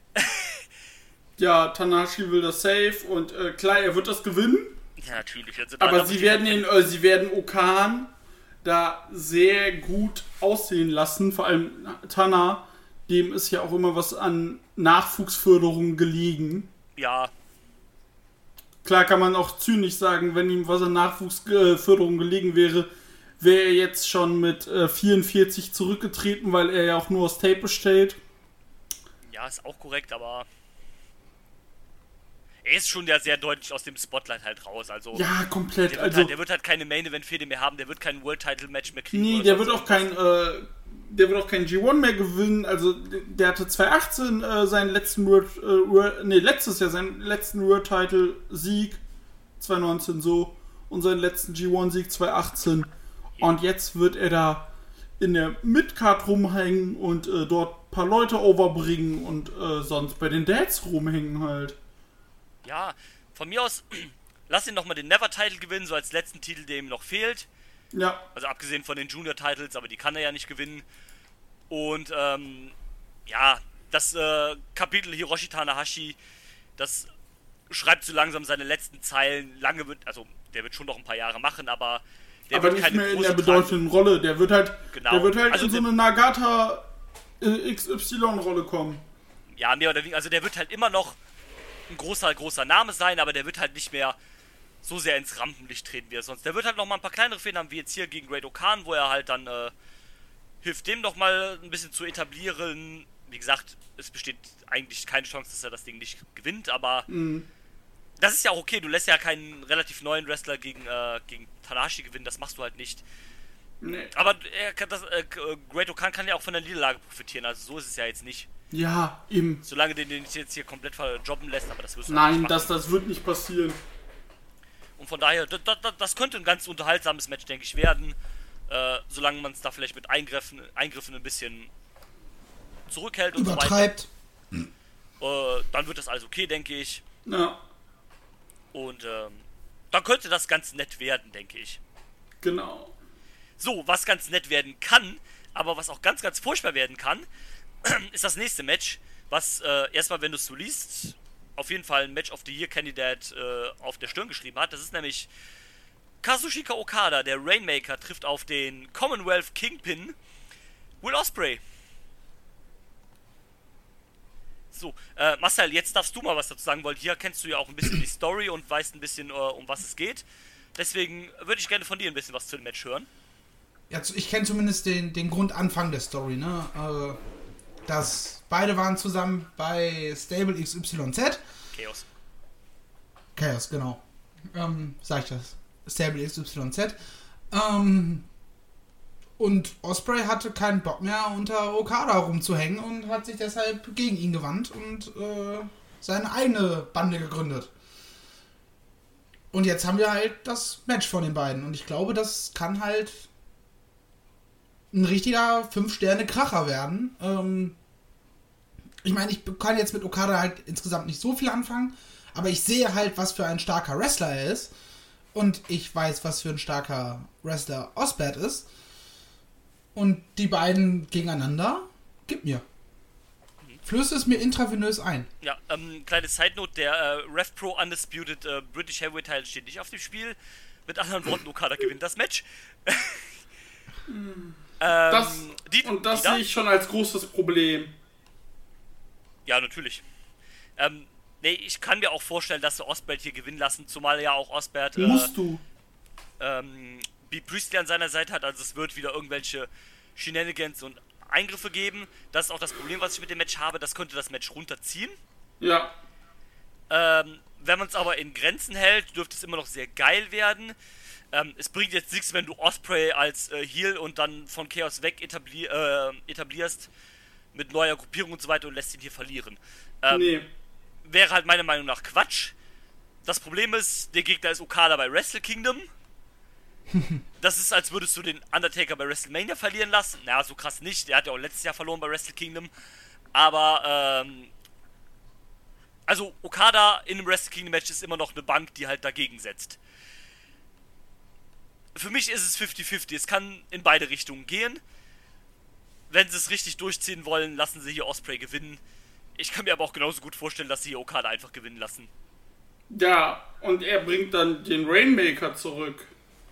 Ja, Tanahashi will das safe und äh, klar, er wird das gewinnen. Ja, natürlich. Also, Aber sie werden, ihn, äh, sie werden Okan da sehr gut aussehen lassen. Vor allem Tana, dem ist ja auch immer was an Nachwuchsförderung gelegen. Ja. Klar kann man auch zynisch sagen, wenn ihm was an Nachwuchsförderung gelegen wäre, wäre er jetzt schon mit äh, vierundvierzig zurückgetreten, weil er ja auch nur aus Tape besteht. Ja, ist auch korrekt, aber er ist schon ja sehr deutlich aus dem Spotlight halt raus, also... Ja, komplett, der wird, also... halt, der wird halt keine Main-Event-Fehde mehr haben, der wird kein World-Title-Match mehr kriegen. Nee, der wird auch kein, äh, der wird auch kein G eins mehr gewinnen, also der hatte zwanzig achtzehn äh, seinen letzten World, äh, World, nee, letztes Jahr seinen letzten World-Title-Sieg, zwanzig neunzehn so, und seinen letzten G eins-Sieg zwanzig achtzehn. Und jetzt wird er da in der Midcard rumhängen und äh, dort ein paar Leute overbringen und äh, sonst bei den Dads rumhängen halt. Ja, von mir aus, lass ihn nochmal den Never-Title gewinnen, so als letzten Titel, der ihm noch fehlt. Ja. Also abgesehen von den Junior-Titles, aber die kann er ja nicht gewinnen. Und, ähm, ja, das äh, Kapitel Hiroshi Tanahashi, das schreibt so langsam seine letzten Zeilen. Lange wird, also der wird schon noch ein paar Jahre machen, aber der aber wird nicht keine mehr in der große bedeutenden Rolle. Der wird halt, Genau. der wird halt Also in so der- eine Nagata äh, X Y-Rolle kommen. Ja, mehr oder weniger, also der wird halt immer noch ein großer, großer Name sein, aber der wird halt nicht mehr so sehr ins Rampenlicht treten wie er sonst. Der wird halt noch mal ein paar kleinere Fehler haben, wie jetzt hier gegen Great Okan, wo er halt dann äh, hilft dem noch mal ein bisschen zu etablieren. Wie gesagt, es besteht eigentlich keine Chance, dass er das Ding nicht gewinnt, aber Mhm. das ist ja auch okay. Du lässt ja keinen relativ neuen Wrestler gegen, äh, gegen Tanahashi gewinnen, das machst du halt nicht. Nee. Aber er kann das, äh, Great Okan kann ja auch von der Niederlage profitieren, also so ist es ja jetzt nicht. Ja, eben. Solange den den jetzt hier komplett verjobben lässt, aber das wirst du Nein, nicht machen. das, das wird nicht passieren. Und von daher, das, das, das könnte ein ganz unterhaltsames Match, denke ich, werden. Äh, solange man es da vielleicht mit Eingriffen, Eingriffen ein bisschen zurückhält und Übertreibt. so weiter. Äh, dann wird das alles okay, denke ich. Ja, Und ähm, dann könnte das ganz nett werden, denke ich. genau. So, was ganz nett werden kann, aber was auch ganz, ganz furchtbar werden kann, ist das nächste Match, was äh, erstmal, wenn du es so liest, auf jeden Fall ein Match of the Year Candidate äh, auf der Stirn geschrieben hat. Das ist nämlich Kazuchika Okada, der Rainmaker, trifft auf den Commonwealth Kingpin Will Ospreay. So, äh, Marcel, jetzt darfst du mal was dazu sagen, weil hier kennst du ja auch ein bisschen die Story und weißt ein bisschen, äh, um was es geht. Deswegen würde ich gerne von dir ein bisschen was zu dem Match hören. Ja, ich kenne zumindest den, den Grundanfang der Story, ne? Äh, dass beide waren zusammen bei Stable X Y Z. Chaos. Chaos, genau. Ähm, sag ich das. Stable X Y Z. Ähm, und Ospreay hatte keinen Bock mehr, unter Okada rumzuhängen und hat sich deshalb gegen ihn gewandt und äh, seine eigene Bande gegründet. Und jetzt haben wir halt das Match von den beiden. Und ich glaube, das kann halt ein richtiger fünf Sterne Kracher werden. Ähm, ich meine, ich kann jetzt mit Okada halt insgesamt nicht so viel anfangen, aber ich sehe halt, was für ein starker Wrestler er ist. Und ich weiß, was für ein starker Wrestler Osbert ist. Und die beiden gegeneinander, gib mir. Flöße es mir intravenös ein. Ja, ähm, kleine Side-Note, der äh, RevPro Undisputed äh, British Heavyweight Title steht nicht auf dem Spiel. Mit anderen Worten, Okada gewinnt das Match. Ähm, Das, die, und das die da? sehe ich schon als großes Problem. Ja, natürlich. Ähm, nee, ich kann mir auch vorstellen, dass sie Osbert hier gewinnen lassen, zumal ja auch Osbert äh, Musst du. ähm, Bea Priestley an seiner Seite hat, also es wird wieder irgendwelche Shenanigans und Eingriffe geben. Das ist auch das Problem, was ich mit dem Match habe, das könnte das Match runterziehen. Ja. Ähm, wenn man es aber in Grenzen hält, dürfte es immer noch sehr geil werden. Ähm, es bringt jetzt nichts, wenn du Ospreay als äh, Heel und dann von Chaos weg etabli äh, etablierst mit neuer Gruppierung und so weiter und lässt ihn hier verlieren. Ähm, Nee. Wäre halt meiner Meinung nach Quatsch. Das Problem ist, der Gegner ist Okada bei Wrestle Kingdom. Das ist, als würdest du den Undertaker bei WrestleMania verlieren lassen. Naja, so krass nicht. Der hat ja auch letztes Jahr verloren bei Wrestle Kingdom. Aber, ähm... also, Okada in einem Wrestle Kingdom Match ist immer noch eine Bank, die halt dagegen setzt. Für mich ist es fifty fifty. Es kann in beide Richtungen gehen. Wenn sie es richtig durchziehen wollen, lassen sie hier Ospreay gewinnen. Ich kann mir aber auch genauso gut vorstellen, dass sie hier Okada einfach gewinnen lassen. Ja, und er bringt dann den Rainmaker zurück.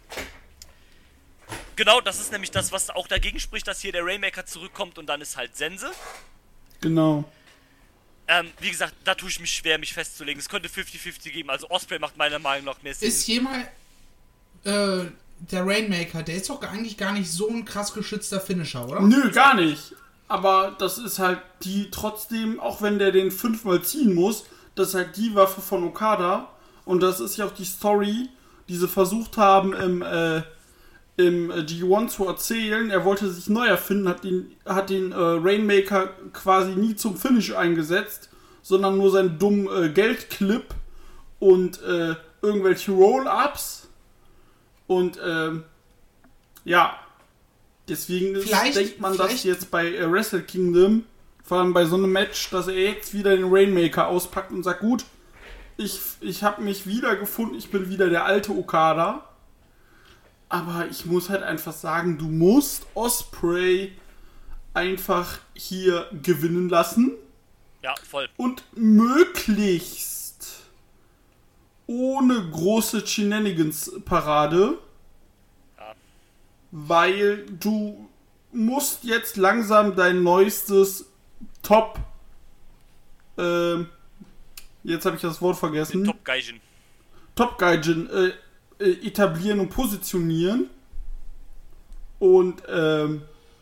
Genau, das ist nämlich das, was auch dagegen spricht, dass hier der Rainmaker zurückkommt und dann ist halt Sense. Genau. Ähm, wie gesagt, da tue ich mich schwer, mich festzulegen. Es könnte fifty fifty geben, also Ospreay macht meiner Meinung nach mehr Sinn. Ist jemand, äh, der Rainmaker, der ist doch eigentlich gar nicht so ein krass geschützter Finisher, oder? Nö, gar nicht. Aber das ist halt die trotzdem, auch wenn der den fünfmal ziehen muss, das ist halt die Waffe von Okada. Und das ist ja auch die Story, die sie versucht haben im, äh, im G eins zu erzählen. Er wollte sich neu erfinden, hat den, hat den äh, Rainmaker quasi nie zum Finish eingesetzt, sondern nur seinen dummen äh, Geldclip und äh, irgendwelche Roll-Ups. Und ähm, ja, deswegen ist, Vielleicht- denkt man, dass vielleicht- jetzt bei äh, Wrestle Kingdom, vor allem bei so einem Match, dass er jetzt wieder den Rainmaker auspackt und sagt, gut, ich, ich habe mich wiedergefunden, ich bin wieder der alte Okada. Aber ich muss halt einfach sagen, du musst Ospreay einfach hier gewinnen lassen Ja, voll. und möglichst ohne große Shenanigans-Parade, Ja. weil du musst jetzt langsam dein neuestes Top, ähm, jetzt habe ich das Wort vergessen, Den Top Gaijin. Top Gaijin äh, äh, etablieren und positionieren. Und ähm,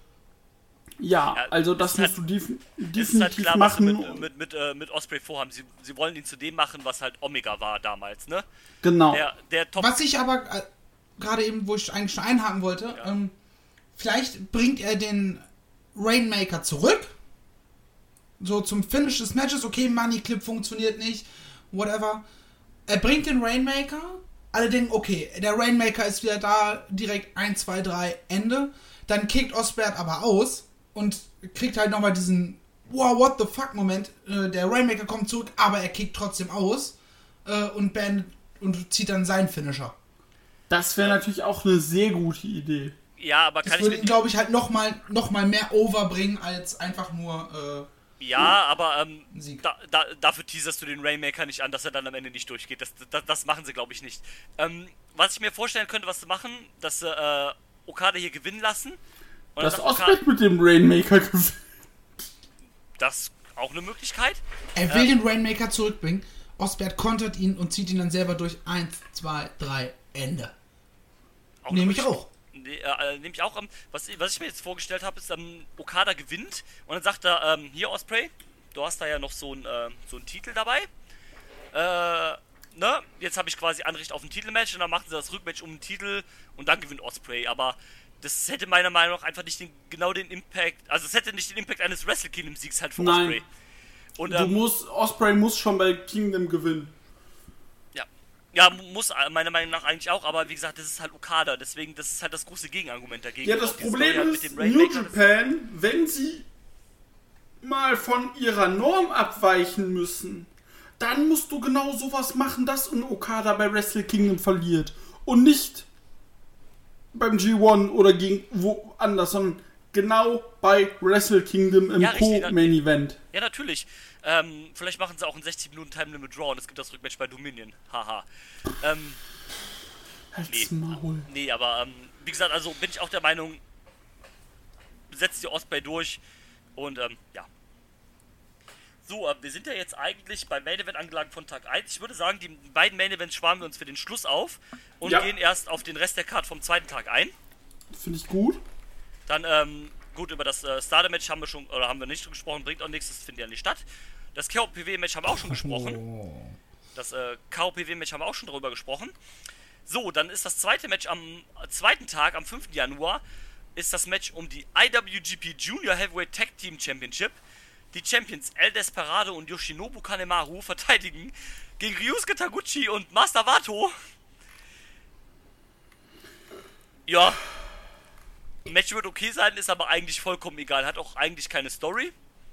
ja, Ja, also das ist musst halt- du def Es definitiv ist halt klar, was sie machen. mit, mit, mit, äh, mit Ospreay vorhaben. Sie, sie wollen ihn zu dem machen, was halt Omega war damals, ne? Genau. Der, der Top... Was ich aber äh, gerade eben, wo ich eigentlich schon einhaken wollte, Ja. ähm, vielleicht bringt er den Rainmaker zurück, so zum Finish des Matches, okay, Money Clip funktioniert nicht, whatever. Er bringt den Rainmaker, alle denken, okay, der Rainmaker ist wieder da, direkt eins, zwei, drei, Ende. Dann kickt Osbert aber aus und kriegt halt nochmal diesen wow, what the fuck Moment. Äh, der Rainmaker kommt zurück, aber er kickt trotzdem aus äh, und beendet und zieht dann seinen Finisher. Das wäre natürlich auch eine sehr gute Idee. Ja, aber Das kann ich würde ihn, mir... glaube ich, halt nochmal noch mal mehr overbringen, als einfach nur Ja, aber ähm, ein Sieg. da, da, dafür teaserst du den Rainmaker nicht an, dass er dann am Ende nicht durchgeht. Das, das, das machen sie, glaube ich, nicht. Ähm, was ich mir vorstellen könnte, was sie machen, dass sie äh, Okada hier gewinnen lassen. Und Das dann sagt Osbert mit dem Rainmaker gewinnt. das ist auch eine Möglichkeit. äh, er will den Rainmaker zurückbringen. Osbert kontert ihn und zieht ihn dann selber durch. eins, zwei, drei, Ende. Auch Nehme eine ich Möglichkeit. auch. Nee, äh, nehme ich auch. Ähm, was, was ich mir jetzt vorgestellt habe, ist, ähm, Okada gewinnt und dann sagt er, ähm, hier Ospreay, du hast da ja noch so einen äh, so einen Titel dabei. Äh, ne? Jetzt habe ich quasi Anrecht auf ein Titelmatch und dann machen sie das Rückmatch um den Titel und dann gewinnt Ospreay. Aber das hätte meiner Meinung nach einfach nicht den, genau den Impact, also es hätte nicht den Impact eines Wrestle Kingdom Siegs halt für Nein. Ospreay. Und Du ähm, musst, Osprey muss schon bei Kingdom gewinnen. ja. Ja, muss äh, meiner Meinung nach eigentlich auch, aber wie gesagt, das ist halt Okada, deswegen, das ist halt das große Gegenargument dagegen. Ja, Und das auch diese Problem Story halt ist, mit dem New Rainmaker, das- Japan, wenn sie mal von ihrer Norm abweichen müssen, dann musst du genau sowas machen, dass ein Okada bei Wrestle Kingdom verliert. Und nicht beim G eins oder gegen woanders, sondern genau bei Wrestle Kingdom im Ja, richtig, Co-Main-Event. Ja, natürlich. Ähm, vielleicht machen sie auch ein sechzig Minuten Time Limit Draw und es gibt das Rückmatch bei Dominion. Haha. ähm, Halt's Nee. Maul. nee, aber ähm, wie gesagt, also bin ich auch der Meinung, setzt die Ospreay durch und ähm, ja. So, äh, wir sind ja jetzt eigentlich beim Main Event angelangt von Tag eins. Ich würde sagen, die beiden Main Events sparen wir uns für den Schluss auf und Ja. gehen erst auf den Rest der Card vom zweiten Tag ein. Finde ich gut. Dann, ähm, gut, über das äh, Starter-Match haben wir schon, oder haben wir nicht gesprochen, bringt auch nichts, das findet ja nicht statt. Das K O P W-Match haben wir auch schon gesprochen. Das äh, K O P W-Match haben wir auch schon darüber gesprochen. So, dann ist das zweite Match am zweiten Tag, am fünften Januar, ist das Match um die I W G P Junior Heavyweight Tag Team Championship. Die Champions El Desperado und Yoshinobu Kanemaru verteidigen gegen Ryusuke Taguchi und Master Wato. Ja. Match wird okay sein, ist aber eigentlich vollkommen egal. Hat auch eigentlich keine Story.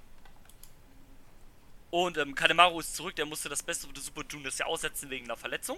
Und ähm, Kanemaru ist zurück, der musste das Beste of the Super Juniors ja aussetzen wegen einer Verletzung.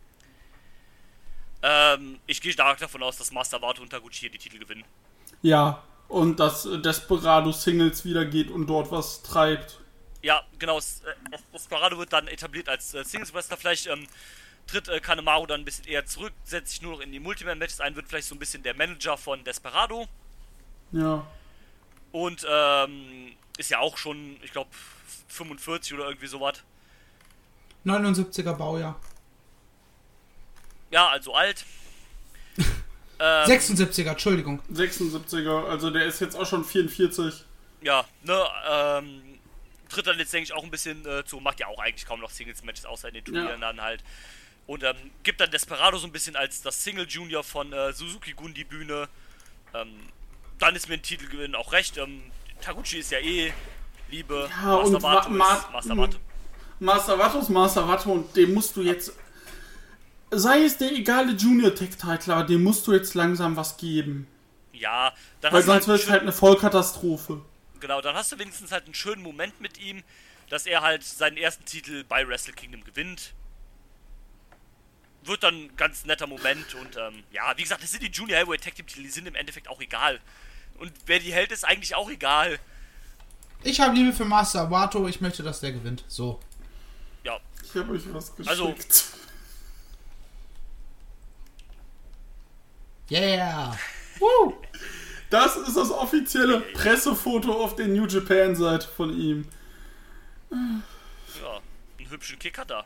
Ähm, ich gehe stark davon aus, dass Master Wato und Taguchi hier die Titel gewinnen. Ja, und dass äh, Desperado Singles wieder geht und dort was treibt. Ja, genau. S- äh, Desperado wird dann etabliert als äh, Singles-Wrestler. Vielleicht ähm, tritt äh, Kanemaru dann ein bisschen eher zurück, setzt sich nur noch in die Multiman-Matches ein, wird vielleicht so ein bisschen der Manager von Desperado. Ja. Und ähm, ist ja auch schon, ich glaube, fünfundvierzig oder irgendwie sowas. neunundsiebziger Baujahr. Ja, also alt. ähm, sechsundsiebziger, Entschuldigung. sechsundsiebziger, also der ist jetzt auch schon vierundvierzig. Ja, ne, ähm, tritt dann jetzt, denke ich, auch ein bisschen äh, zu, macht ja auch eigentlich kaum noch Singles-Matches, außer in den Turnieren Ja. dann halt. Und ähm, gibt dann Desperado so ein bisschen als das Single-Junior von äh, Suzuki-Gun die Bühne. Ähm, dann ist mir ein Titelgewinn auch recht. Ähm, Taguchi ist ja eh Liebe. Ja, und Master Wato Ma- ist Ma- Master Wato. Master Wato ist Master Wato und dem musst du jetzt, sei es der egale Junior-Tech-Titler, aber dem musst du jetzt langsam was geben. Ja, dann Weil hast du sonst halt wird es halt eine Vollkatastrophe. Genau, dann hast du wenigstens halt einen schönen Moment mit ihm, dass er halt seinen ersten Titel bei Wrestle Kingdom gewinnt. Wird dann ein ganz netter Moment und ähm, ja, wie gesagt, das sind die Junior Heavyweight Tag Team Titel, die sind im Endeffekt auch egal. Und wer die hält, ist eigentlich auch egal. Ich habe Liebe für Master Wato, ich möchte, dass der gewinnt. So. Ja, Ich habe euch was geschickt. Also- Yeah. Woo. Das ist das offizielle Pressefoto auf der New Japan-Seite von ihm. ja, einen hübschen Kick hat er.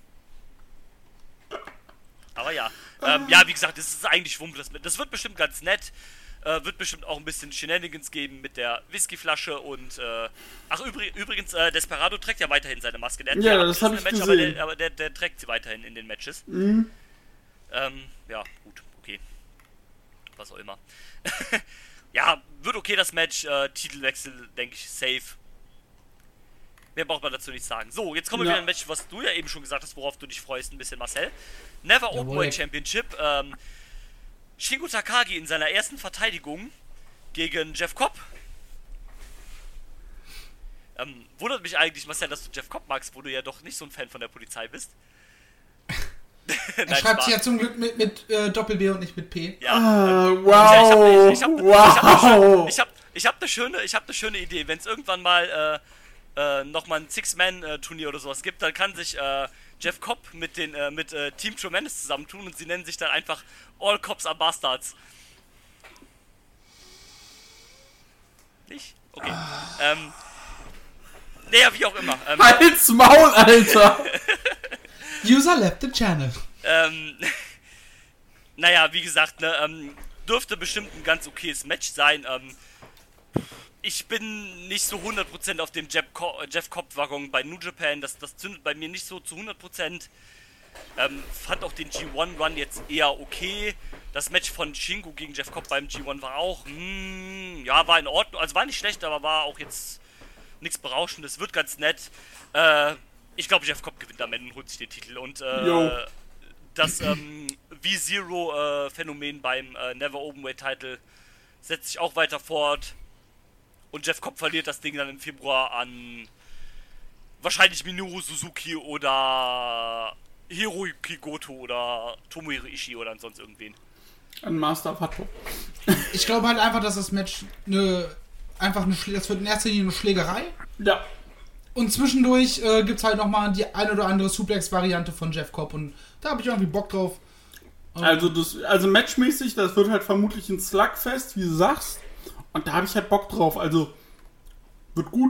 Aber ja, ähm, ja, wie gesagt, das ist eigentlich Wumpe. Das, das wird bestimmt ganz nett. Äh, wird bestimmt auch ein bisschen Shenanigans geben mit der Whiskyflasche und, äh, ach, übrig, übrigens, äh, Desperado trägt ja weiterhin seine Maske. Der hat Ja, ja das hab ich Match, gesehen. aber, der, aber der, der trägt sie weiterhin in den Matches. Mhm. Ähm, ja, gut, okay. Was auch immer. Ja, wird okay das Match. Äh, Titelwechsel, denke ich, safe. Mehr braucht man dazu nicht sagen. So, jetzt kommen wir Ja. wieder ein Match, was du ja eben schon gesagt hast, worauf du dich freust, ein bisschen, Marcel. Never Openweight Championship. Ähm, Shingo Takagi in seiner ersten Verteidigung gegen Jeff Cobb. Ähm, wundert mich eigentlich, Marcel, dass du Jeff Cobb magst, wo du ja doch nicht so ein Fan von der Polizei bist. Er Nein, schreibt Spaß. sich ja zum Glück mit, mit äh, Doppel-B und nicht mit P. Ja, Ah, ähm, wow. Ich habe wow. ich hab, ich hab eine schöne, ich hab ne schöne Idee. Wenn es irgendwann mal äh, äh, nochmal ein Six-Man-Turnier oder sowas gibt, dann kann sich äh, Jeff Cobb mit, den, äh, mit äh, Team Tremendous zusammentun und sie nennen sich dann einfach All Cops are Bastards. Nicht? Okay. Ähm. Naja, wie auch immer. Ähm, Halt's Maul, Alter. User left the channel. Ähm, naja, wie gesagt, ne, ähm, dürfte bestimmt ein ganz okayes Match sein. Ähm, ich bin nicht so hundert Prozent auf dem Jeff, Co- Jeff Cobb-Waggon bei New Japan. Das, das zündet bei mir nicht so zu hundert Prozent. Ähm, fand auch den G eins Run jetzt eher okay. Das Match von Shingo gegen Jeff Cobb beim G eins war auch, mm, ja, war in Ordnung. Also war nicht schlecht, aber war auch jetzt nichts Berauschendes. Wird ganz nett. Äh, ich glaube, Jeff Cobb gewinnt am Ende und holt sich den Titel. Und Jo. äh, das ähm, V-Zero-Phänomen beim äh, Never Openweight-Title setzt sich auch weiter fort. Und Jeff Cobb verliert das Ding dann im Februar an wahrscheinlich Minoru Suzuki oder Hiroyuki Goto oder Tomohiro Ishii oder sonst irgendwen. Ein Master Wato. Ich glaube halt einfach, dass das Match eine, einfach eine, Schlä- das wird in erster Linie eine Schlägerei. Ja. Und zwischendurch äh, gibt es halt nochmal die ein oder andere Suplex-Variante von Jeff Cobb. Und da habe ich irgendwie Bock drauf. Also, das, also matchmäßig, das wird halt vermutlich ein Slugfest, wie du sagst. Und da habe ich halt Bock drauf, also wird gut.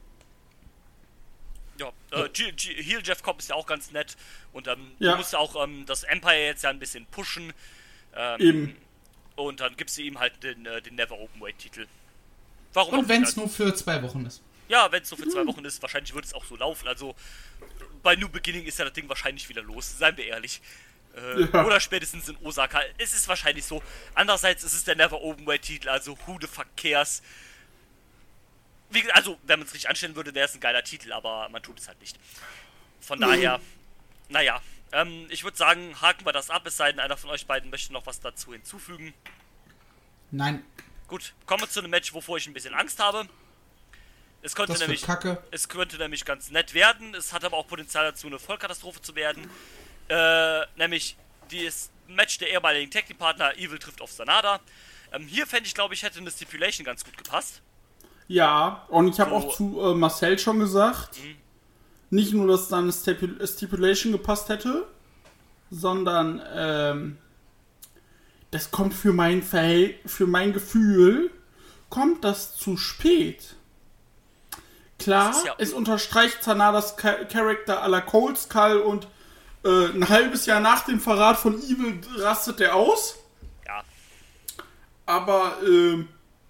Ja, äh, G- G- Heel Jeff Cobb ist ja auch ganz nett und ähm, Ja. du musst ja auch ähm, das Empire jetzt ja ein bisschen pushen. Ähm, Eben. Und dann gibst du ihm halt den, äh, den Never Openweight Titel. Warum Und auch wenn nicht? es nur für zwei Wochen ist. Ja, wenn es so für zwei Wochen ist, wahrscheinlich wird es auch so laufen. Also bei New Beginning ist ja das Ding wahrscheinlich wieder los, seien wir ehrlich. Äh, Ja. Oder spätestens in Osaka. Es ist wahrscheinlich so. Andererseits ist es der Never Openweight Titel, also who the fuck cares? Wie, gesagt, also, wenn man es richtig anstellen würde, wäre es ein geiler Titel, aber man tut es halt nicht. Von daher, naja. Ähm, ich würde sagen, haken wir das ab, es sei denn, einer von euch beiden möchte noch was dazu hinzufügen. Nein, Gut, kommen wir zu einem Match, wovor ich ein bisschen Angst habe. Es könnte das wird nämlich, kacke. es könnte nämlich ganz nett werden. Es hat aber auch Potenzial dazu, eine Vollkatastrophe zu werden. Äh, nämlich das Match der ehemaligen Tag Team Partner Evil trifft auf Sanada. Ähm, hier fände ich, glaube ich, hätte eine Stipulation ganz gut gepasst. Ja, und ich habe So. auch zu äh, Marcel schon gesagt, nicht nur, dass da eine Stipul- Stipulation gepasst hätte, sondern ähm, das kommt für mein Verhält- für mein Gefühl, kommt das zu spät. Klar, Das ist ja- es unterstreicht Sanadas Cha- Charakter à la Cold Skull und äh, ein halbes Jahr nach dem Verrat von Evil rastet er aus. Ja, Aber, ähm,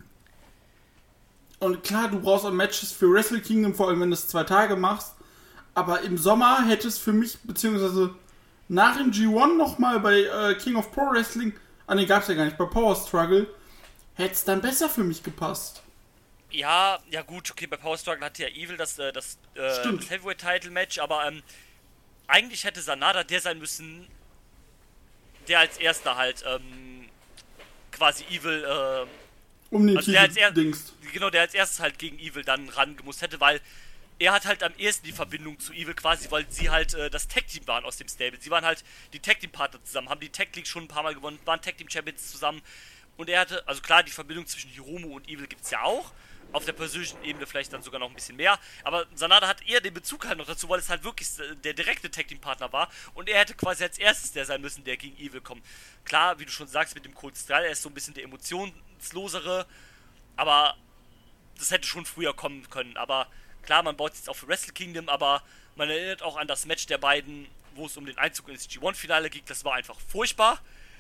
und klar, du brauchst auch Matches für Wrestle Kingdom, vor allem wenn du es zwei Tage machst. Aber im Sommer hätte es für mich, beziehungsweise nach dem G eins nochmal bei äh, King of Pro Wrestling, ah ne, gab's ja gar nicht, bei Power Struggle, hätte es dann besser für mich gepasst. ja, ja gut, okay, bei Power Struggle hatte ja Evil das, äh, das, äh, Stimmt. das Heavyweight Title Match, aber ähm, eigentlich hätte Sanada der sein müssen, der als erster halt ähm, quasi Evil äh, Um den Also der als, er Titel Dings. genau, der als erstes halt gegen Evil dann rangemusst hätte, weil er hat halt am ehesten die Verbindung zu Evil quasi, weil sie halt äh, das Tag-Team waren aus dem Stable. Sie waren halt die Tag-Team-Partner zusammen, haben die Tag-League schon ein paar Mal gewonnen, waren Tag-Team-Champions zusammen. Und er hatte, also klar, die Verbindung zwischen Hiromu und Evil gibt's ja auch. Auf der persönlichen Ebene vielleicht dann sogar noch ein bisschen mehr. Aber Sanada hat eher den Bezug halt noch dazu, weil es halt wirklich der direkte Tag-Team-Partner war. Und er hätte quasi als erstes der sein müssen, der gegen Evil kommt. Klar, wie du schon sagst, mit dem Cold Style, er ist so ein bisschen der emotionslosere. Aber das hätte schon früher kommen können. Aber klar, man baut es jetzt auf für Wrestle Kingdom, aber man erinnert auch an das Match der beiden, wo es um den Einzug ins G eins Finale ging. Das war einfach furchtbar.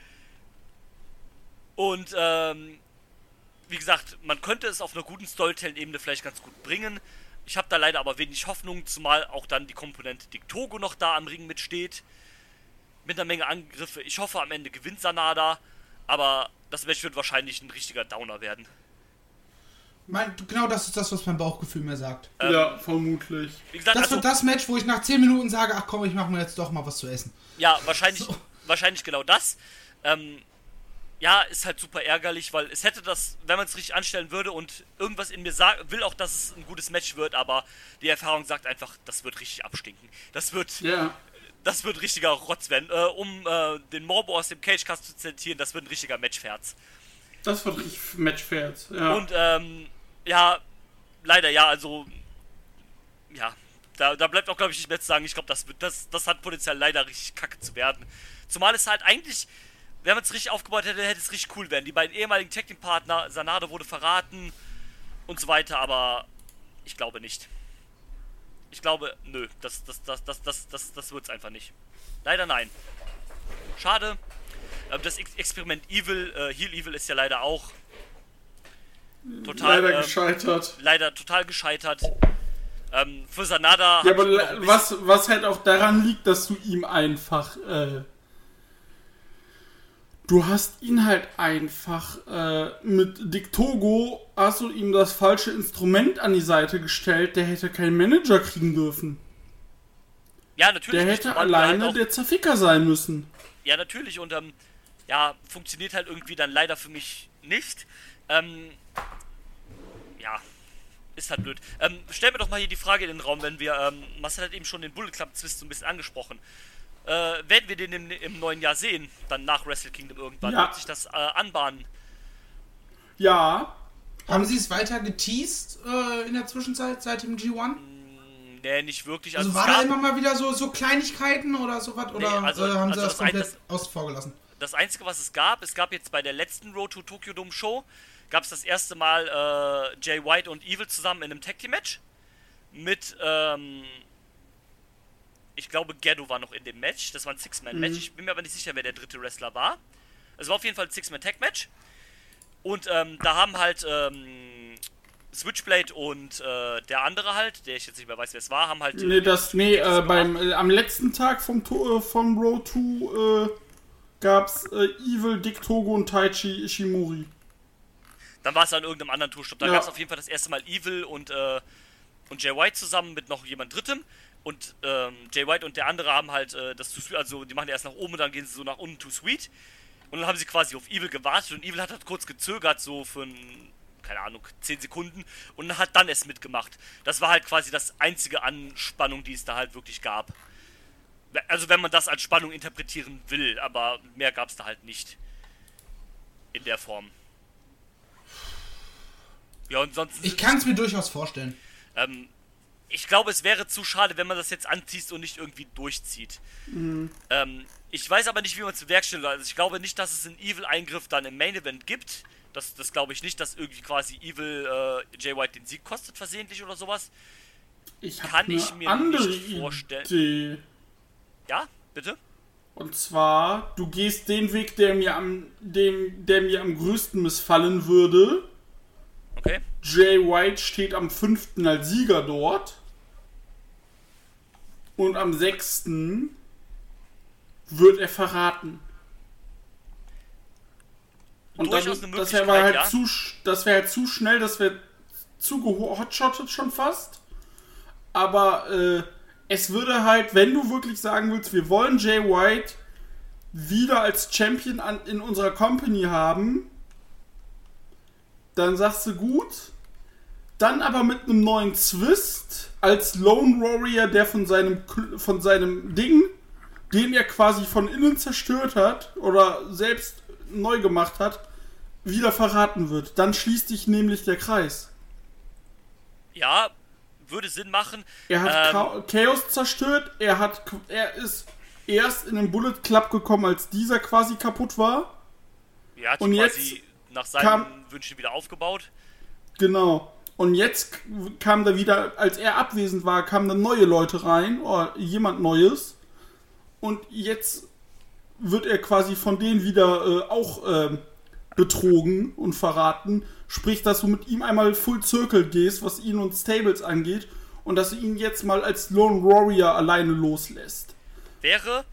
Und, ähm, wie gesagt, man könnte es auf einer guten Storytelling-Ebene vielleicht ganz gut bringen. Ich habe da leider aber wenig Hoffnung, zumal auch dann die Komponente Dick Togo noch da am Ring mitsteht. Mit einer Menge Angriffe. Ich hoffe, am Ende gewinnt Sanada, aber das Match wird wahrscheinlich ein richtiger Downer werden. Mein, genau das ist das, was mein Bauchgefühl mir sagt. Ähm, Ja, vermutlich. Wie gesagt, Das also, wird das Match, wo ich nach zehn Minuten sage, ach komm, ich mache mir jetzt doch mal was zu essen. ja, wahrscheinlich, So. wahrscheinlich genau das. Ähm, ja, ist halt super ärgerlich, weil es hätte das, wenn man es richtig anstellen würde und irgendwas in mir sagt, will auch, dass es ein gutes Match wird, aber die Erfahrung sagt einfach, das wird richtig abstinken. Das wird, Ja. das wird richtiger Rotz werden. Äh, um äh, den Morbo aus dem Cagecast zu zitieren, das wird ein richtiger Matchferz. Das wird richtig Matchfairs. Ja. Und, ähm, ja, leider ja, also, ja, da, da bleibt auch, glaube ich, nicht mehr zu sagen. Ich glaube, das, wird- das, das hat Potenzial, leider richtig kacke zu werden. Zumal es halt eigentlich, wenn man es richtig aufgebaut hätte, hätte es richtig cool werden. Die beiden ehemaligen Tag-Team-Partner, Sanada wurde verraten und so weiter, aber ich glaube nicht. Ich glaube, nö, das, das, das, das, das, das, das wird's einfach nicht. Leider nein. Schade. Ähm, Das Ex- Experiment Evil, äh, Heal Evil ist ja leider auch total, Leider ähm, gescheitert. leider total gescheitert. Ähm, für Sanada Ja, hab aber ich noch ein le- bisschen- was, was halt auch daran liegt, dass du ihm einfach, äh, du hast ihn halt einfach, äh, mit Dick Togo hast du ihm das falsche Instrument an die Seite gestellt, der hätte keinen Manager kriegen dürfen. ja, natürlich Der nicht, hätte zumal wir alleine halt auch, der Zerficker sein müssen. ja, natürlich und ähm, ja, funktioniert halt irgendwie dann leider für mich nicht. Ähm, ja, ist halt blöd. Ähm, stell mir doch mal hier die Frage in den Raum, wenn wir, ähm, Marcel hat eben schon den Bullet Club Twist so ein bisschen angesprochen. Äh, werden wir den im, im neuen Jahr sehen, dann nach Wrestle Kingdom irgendwann? Ja. Wird sich das äh, anbahnen? Ja, Haben sie es weiter geteased äh, in der Zwischenzeit, seit dem G eins? Nee, nicht wirklich. Also es war gab- da immer mal wieder so, so Kleinigkeiten oder sowas? Oder Nee, also- äh, haben also sie das das komplett ein- außen vor gelassen? das Einzige, was es gab, es gab jetzt bei der letzten Road to Tokyo Dome Show, gab es das erste Mal äh, Jay White und Evil zusammen in einem Tag Team Match. Mit, ähm, ich glaube, Gedo war noch in dem Match. Das war ein Six-Man-Match. Mhm. Ich bin mir aber nicht sicher, wer der dritte Wrestler war. Es war auf jeden Fall ein Six-Man-Tag-Match. Und ähm, da haben halt ähm, Switchblade und äh, der andere halt, der ich jetzt nicht mehr weiß, wer es war, haben halt... Nee, das, nee, äh, beim, äh, am letzten Tag vom, äh, vom Road to äh, gab's äh, Evil, Dick Togo und Taichi Ishimori. Dann war es an irgendeinem anderen Tourstopp. Da ja. gab es auf jeden Fall das erste Mal Evil und, äh, und Jay White zusammen mit noch jemand Drittem. Und ähm, Jay White und der andere haben halt äh, das Too Sweet, also die machen erst nach oben und dann gehen sie so nach unten Too Sweet. Und dann haben sie quasi auf Evil gewartet und Evil hat halt kurz gezögert, so für ein, keine Ahnung, zehn Sekunden und hat dann erst mitgemacht. Das war halt quasi das einzige Anspannung, die es da halt wirklich gab. Also wenn man das als Spannung interpretieren will, aber mehr gab es da halt nicht. In der Form. Ja, und sonst... Ich kann es mir durchaus vorstellen. Ähm, ich glaube, es wäre zu schade, wenn man das jetzt anzieht und nicht irgendwie durchzieht. Mhm. Ähm, ich weiß aber nicht, wie man es bewerkstelligt. Also ich glaube nicht, dass es einen Evil-Eingriff dann im Main-Event gibt. Das, das glaube ich nicht, dass irgendwie quasi Evil äh, Jay White den Sieg kostet, versehentlich oder sowas. Ich kann ich mir andere nicht vorstellen. Idee. Ja, bitte? Und zwar, du gehst den Weg, der mir am, dem, der mir am größten missfallen würde. Okay. Jay White steht am fünften als Sieger dort. Und am sechsten wird er verraten. Und durchaus dann, eine das Möglichkeit, wäre halt, ja. zu, das wär halt zu schnell, das wäre zu gehotshottet schon fast. Aber äh, es würde halt, wenn du wirklich sagen willst, wir wollen Jay White wieder als Champion an, in unserer Company haben, dann sagst du gut, dann aber mit einem neuen Twist als Lone Warrior, der von seinem von seinem Ding, den er quasi von innen zerstört hat oder selbst neu gemacht hat, wieder verraten wird. Dann schließt sich nämlich der Kreis. Ja, würde Sinn machen. Er hat ähm, Chaos zerstört, er hat er ist erst in den Bullet Club gekommen, als dieser quasi kaputt war. Ja, hat und quasi jetzt nach seinen kam, Wünschen wieder aufgebaut. Genau. Und jetzt kam da wieder, als er abwesend war, kamen dann neue Leute rein, oder jemand Neues. Und jetzt wird er quasi von denen wieder äh, auch äh, betrogen und verraten. Sprich, dass du mit ihm einmal Full Circle gehst, was ihn und Stables angeht. Und dass du ihn jetzt mal als Lone Warrior alleine loslässt. Wäre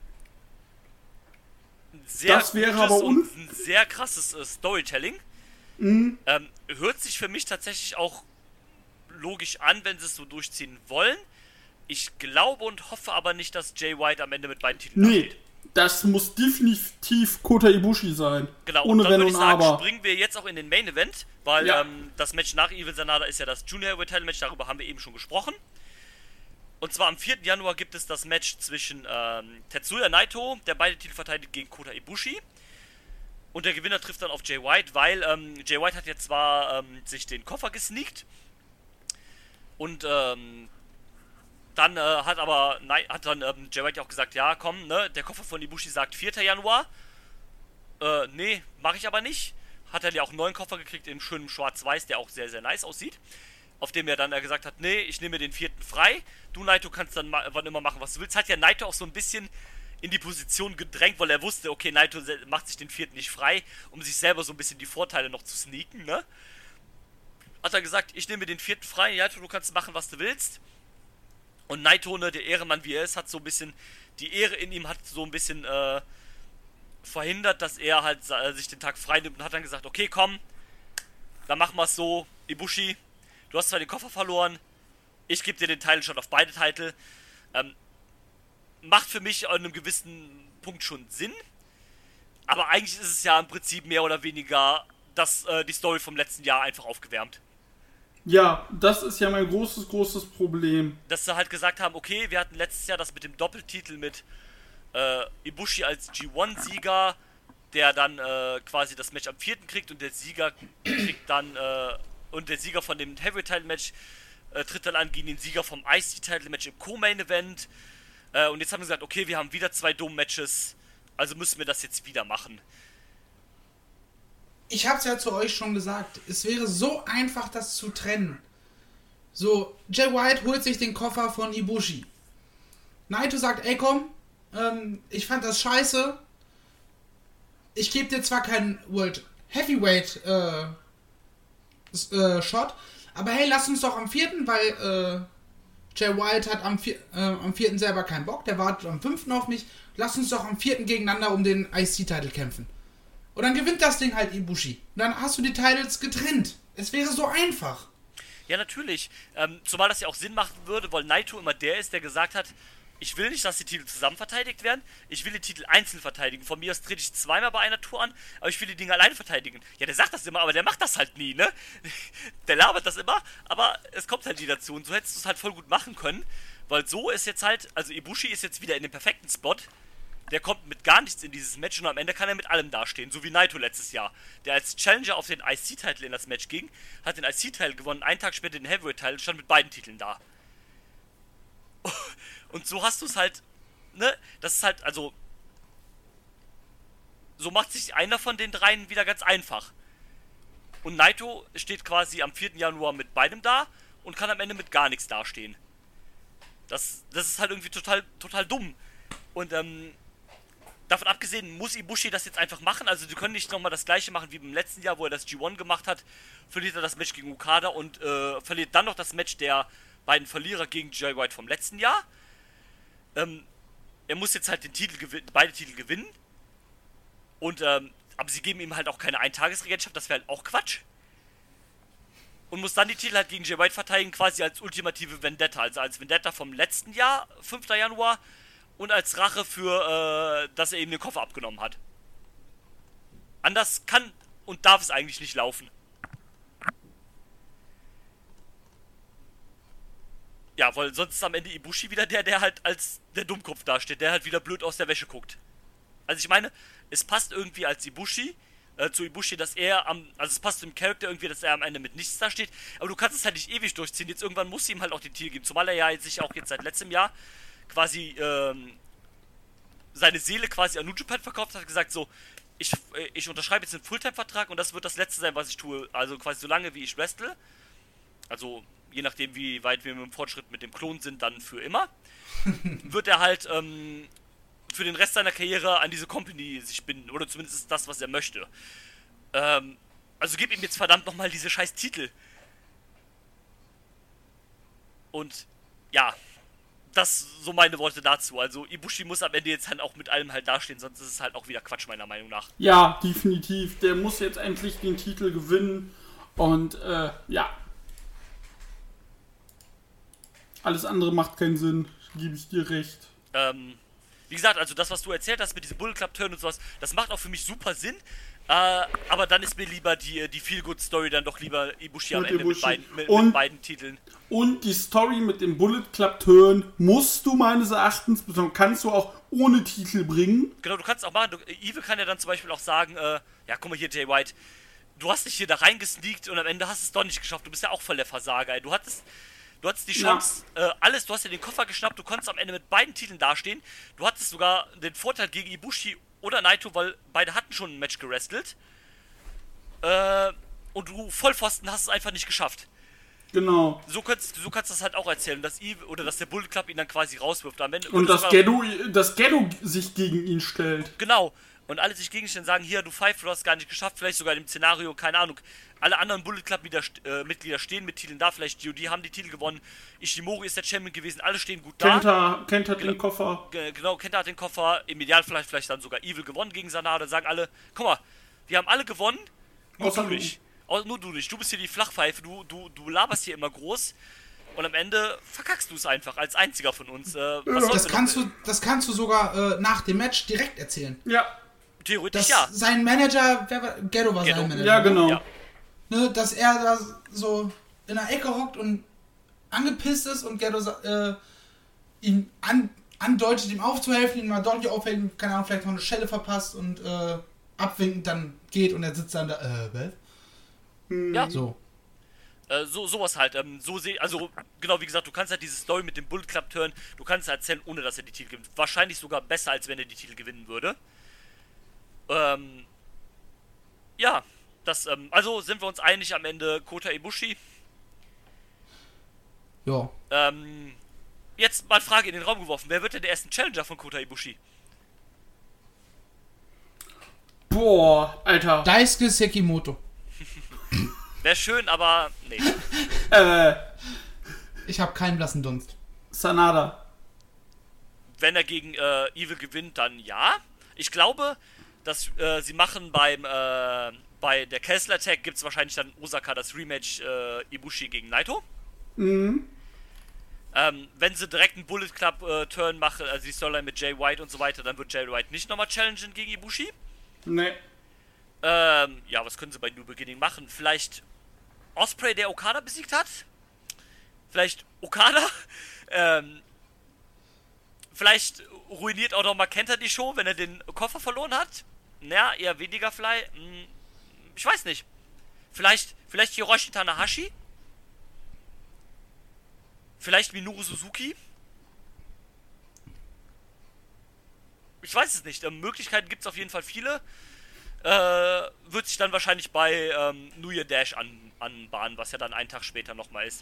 sehr das wäre gutes aber un- und ein sehr krasses äh, Storytelling. Mhm. Ähm, hört sich für mich tatsächlich auch logisch an, wenn sie es so durchziehen wollen. Ich glaube und hoffe aber nicht, dass Jay White am Ende mit beiden Titeln nee, steht. Das muss definitiv Kota Ibushi sein. Genau, ohne und dann Wenn würde ich und sagen, Aber. springen wir jetzt auch in den Main Event, weil ja. ähm, das Match nach Evil Sanada ist ja das Junior Heavyweight Title Match, darüber haben wir eben schon gesprochen. Und zwar am vierten Januar gibt es das Match zwischen ähm, Tetsuya Naito, der beide Titel verteidigt, gegen Kota Ibushi. Und der Gewinner trifft dann auf Jay White, weil ähm, Jay White hat jetzt zwar ähm, sich den Koffer gesneakt und ähm, dann äh, hat aber hat dann ähm, Jay White auch gesagt, ja komm, ne, der Koffer von Ibushi sagt vierten Januar. Äh, nee, mache ich aber nicht. Hat er ja auch einen neuen Koffer gekriegt in schönem Schwarz-Weiß, der auch sehr, sehr nice aussieht. Auf dem er dann äh, gesagt hat, nee, ich nehme mir den vierten frei. Du, Naito, kannst dann ma- wann immer machen, was du willst. Hat ja Naito auch so ein bisschen in die Position gedrängt, weil er wusste, okay, Naito macht sich den vierten nicht frei, um sich selber so ein bisschen die Vorteile noch zu sneaken, ne? Hat er gesagt, ich nehme mir den vierten frei, Naito, du kannst machen, was du willst. Und Naito, ne, der Ehrenmann wie er ist, hat so ein bisschen, die Ehre in ihm hat so ein bisschen, äh, verhindert, dass er halt äh, sich den Tag frei nimmt und hat dann gesagt, okay, komm, dann machen wir es so, Ibushi, du hast zwar den Koffer verloren, ich gebe dir den Title schon auf beide Titel. Ähm, macht für mich an einem gewissen Punkt schon Sinn, aber eigentlich ist es ja im Prinzip mehr oder weniger das, äh, die Story vom letzten Jahr einfach aufgewärmt. Ja, das ist ja mein großes, großes Problem. Dass sie halt gesagt haben, okay, wir hatten letztes Jahr das mit dem Doppeltitel mit äh, Ibushi als G eins Sieger, der dann äh, quasi das Match am vierten kriegt und der Sieger kriegt dann, äh, und der Sieger von dem Heavyweight Title Match äh, tritt dann an gegen den Sieger vom I C Title Match im Co-Main Event. Äh, und jetzt haben wir gesagt, okay, wir haben wieder zwei Dome-Matches Also müssen wir das jetzt wieder machen. Ich hab's ja zu euch schon gesagt. Es wäre so einfach, das zu trennen. So, Jay White holt sich den Koffer von Ibushi. Naito sagt, ey komm, ähm, ich fand das scheiße. Ich gebe dir zwar keinen World Heavyweight äh, äh, Shot, aber hey, lass uns doch am vierten, weil äh, Jay White hat am, vier, äh, am vierten selber keinen Bock, der wartet am fünften auf mich. Lass uns doch am vierten gegeneinander um den I C-Titel kämpfen. Und dann gewinnt das Ding halt Ibushi. Und dann hast du die Titles getrennt. Es wäre so einfach. Ja, natürlich. Ähm, zumal das ja auch Sinn machen würde, weil Naito immer der ist, der gesagt hat, ich will nicht, dass die Titel zusammen verteidigt werden, ich will die Titel einzeln verteidigen. Von mir aus trete ich zweimal bei einer Tour an, aber ich will die Dinge alleine verteidigen. Ja, der sagt das immer, aber der macht das halt nie, ne? Der labert das immer, aber es kommt halt nie dazu. Und so hättest du es halt voll gut machen können, weil so ist jetzt halt, also Ibushi ist jetzt wieder in dem perfekten Spot. Der kommt mit gar nichts in dieses Match und am Ende kann er mit allem dastehen, so wie Naito letztes Jahr, der als Challenger auf den I C-Titel in das Match ging, hat den I C-Titel gewonnen, einen Tag später den Heavyweight-Titel, stand mit beiden Titeln da. Und so hast du es halt, ne, das ist halt, also, so macht sich einer von den dreien wieder ganz einfach. Und Naito steht quasi am vierten Januar mit beidem da und kann am Ende mit gar nichts dastehen. Das, das ist halt irgendwie total, total dumm. Und, ähm, davon abgesehen muss Ibushi das jetzt einfach machen, also die können nicht nochmal das gleiche machen wie im letzten Jahr, wo er das G eins gemacht hat, verliert er das Match gegen Okada und äh, verliert dann noch das Match der beiden Verlierer gegen Jay White vom letzten Jahr. Ähm, er muss jetzt halt den Titel gewinnen, beide Titel gewinnen und, ähm, aber sie geben ihm halt auch keine Eintagesregentschaft, das wäre halt auch Quatsch. Und muss dann die Titel halt gegen Jay White verteidigen, quasi als ultimative Vendetta, also als Vendetta vom letzten Jahr, fünften Januar, und als Rache für, äh, dass er eben den Koffer abgenommen hat. Anders kann und darf es eigentlich nicht laufen. Ja, weil sonst ist am Ende Ibushi wieder der, der halt als der Dummkopf dasteht, der halt wieder blöd aus der Wäsche guckt. Also ich meine, es passt irgendwie als Ibushi, äh, zu Ibushi, dass er am, also es passt zum Charakter irgendwie, dass er am Ende mit nichts dasteht, aber du kannst es halt nicht ewig durchziehen, jetzt irgendwann muss ihm halt auch den Titel geben, zumal er ja sich auch jetzt seit letztem Jahr quasi, ähm, seine Seele quasi an New Japan verkauft hat, gesagt so, ich, ich unterschreibe jetzt einen Fulltime-Vertrag und das wird das Letzte sein, was ich tue, also quasi so lange wie ich wrestle, also je nachdem wie weit wir mit dem Fortschritt mit dem Klon sind, dann für immer, wird er halt, ähm, für den Rest seiner Karriere an diese Company sich binden, oder zumindest ist das, was er möchte. Ähm, also gib ihm jetzt verdammt nochmal diese scheiß Titel. Und, ja, das so meine Worte dazu. Also Ibushi muss am Ende jetzt halt auch mit allem halt dastehen, sonst ist es halt auch wieder Quatsch, meiner Meinung nach. Ja, definitiv. Der muss jetzt endlich den Titel gewinnen und, äh, ja. Alles andere macht keinen Sinn, gebe ich dir recht. Ähm, wie gesagt, also das, was du erzählt hast mit diesem Bullet Club Turn und sowas, das macht auch für mich super Sinn. Äh, aber dann ist mir lieber die, die Feel-Good-Story dann doch lieber Ibushi am Mit Ende Ibushi. mit beiden, mit, Und- mit beiden Titeln. Und die Story mit dem Bullet Club Turn musst du meines Erachtens, beziehungsweise kannst du auch ohne Titel bringen. Genau, du kannst auch machen, du, Evil kann ja dann zum Beispiel auch sagen, äh, ja guck mal hier, Jay White, du hast dich hier da reingesneakt und am Ende hast es doch nicht geschafft, du bist ja auch voll der Versager, ey. Du hattest, du hattest die Chance, ja. äh, alles, du hast dir den Koffer geschnappt, du konntest am Ende mit beiden Titeln dastehen, du hattest sogar den Vorteil gegen Ibushi oder Naito, weil beide hatten schon ein Match gewrestelt, äh, und du Vollpfosten hast es einfach nicht geschafft. Genau. So kannst, so kannst du das halt auch erzählen, dass Evil, oder dass der Bullet Club ihn dann quasi rauswirft. Am Ende, Und dass sogar- Gedo, dass Gedo sich gegen ihn stellt. Genau. Und alle sich gegenstellen sagen, hier, du Pfeife, du hast gar nicht geschafft, vielleicht sogar im Szenario, keine Ahnung. Alle anderen Bullet Club Mitglieder, äh, Mitglieder stehen mit Titeln da, vielleicht G O D haben die Titel gewonnen, Ishimori ist der Champion gewesen, alle stehen gut da. Kenta, Kenta hat den Koffer. Ge- Genau, Kenta hat den Koffer, im Idealfall vielleicht, vielleicht dann sogar Evil gewonnen gegen Sanada, sagen alle, guck mal, wir haben alle gewonnen, nur Außer du du. nicht. Au- Nur du nicht, du bist hier die Flachpfeife, du, du, du laberst hier immer groß und am Ende verkackst du es einfach als einziger von uns. Äh, was sollen Das wir kannst, noch- du, das kannst du sogar äh, nach dem Match direkt erzählen. Ja. Theoretisch Dass ja. sein Manager, wer war, Gedo war Gedo. sein Manager. Ja, genau. Ja. Ne, dass er da so in der Ecke hockt und angepisst ist und Gedo äh, ihm an, andeutet, ihm aufzuhelfen, ihn mal deutlich aufhelfen, keine Ahnung, vielleicht noch eine Schelle verpasst und äh, abwinkend dann geht und er sitzt dann da, äh, was? Ja. So. Äh, so, sowas halt, ähm, so seh, also, genau, wie gesagt, du kannst halt diese Story mit dem Bullet Club Turn, du kannst es erzählen, ohne dass er die Titel gewinnt. Wahrscheinlich sogar besser, als wenn er die Titel gewinnen würde. Ähm, ja, das, ähm, also sind wir uns einig am Ende, Kota Ibushi. Ja. Ähm, jetzt mal Frage in den Raum geworfen, wer wird denn der erste Challenger von Kota Ibushi? Boah, Alter. Daisuke Sekimoto. Wäre schön, aber nee. Äh, Ich habe keinen blassen Dunst. Sanada. Wenn er gegen äh, Evil gewinnt, dann ja. Ich glaube, dass äh, sie machen beim äh, bei der Castle Attack gibt es wahrscheinlich dann in Osaka das Rematch äh, Ibushi gegen Naito. Mhm. Ähm, wenn sie direkt einen Bullet Club äh, Turn machen, also die Storyline mit Jay White und so weiter, dann wird Jay White nicht nochmal challengen gegen Ibushi. Nee. Ähm, ja, was können sie bei New Beginning machen? Vielleicht Osprey, der Okada besiegt hat? Vielleicht Okada? ähm, vielleicht ruiniert auch noch mal Kenta die Show, wenn er den Koffer verloren hat? Naja, eher weniger vielleicht. Hm, ich weiß nicht. Vielleicht, vielleicht Hiroshi Tanahashi? Vielleicht Minoru Suzuki? Ich weiß es nicht. Ähm, Möglichkeiten gibt es auf jeden Fall viele. Äh, wird sich dann wahrscheinlich bei ähm, New Year Dash an, anbahnen, was ja dann einen Tag später nochmal ist.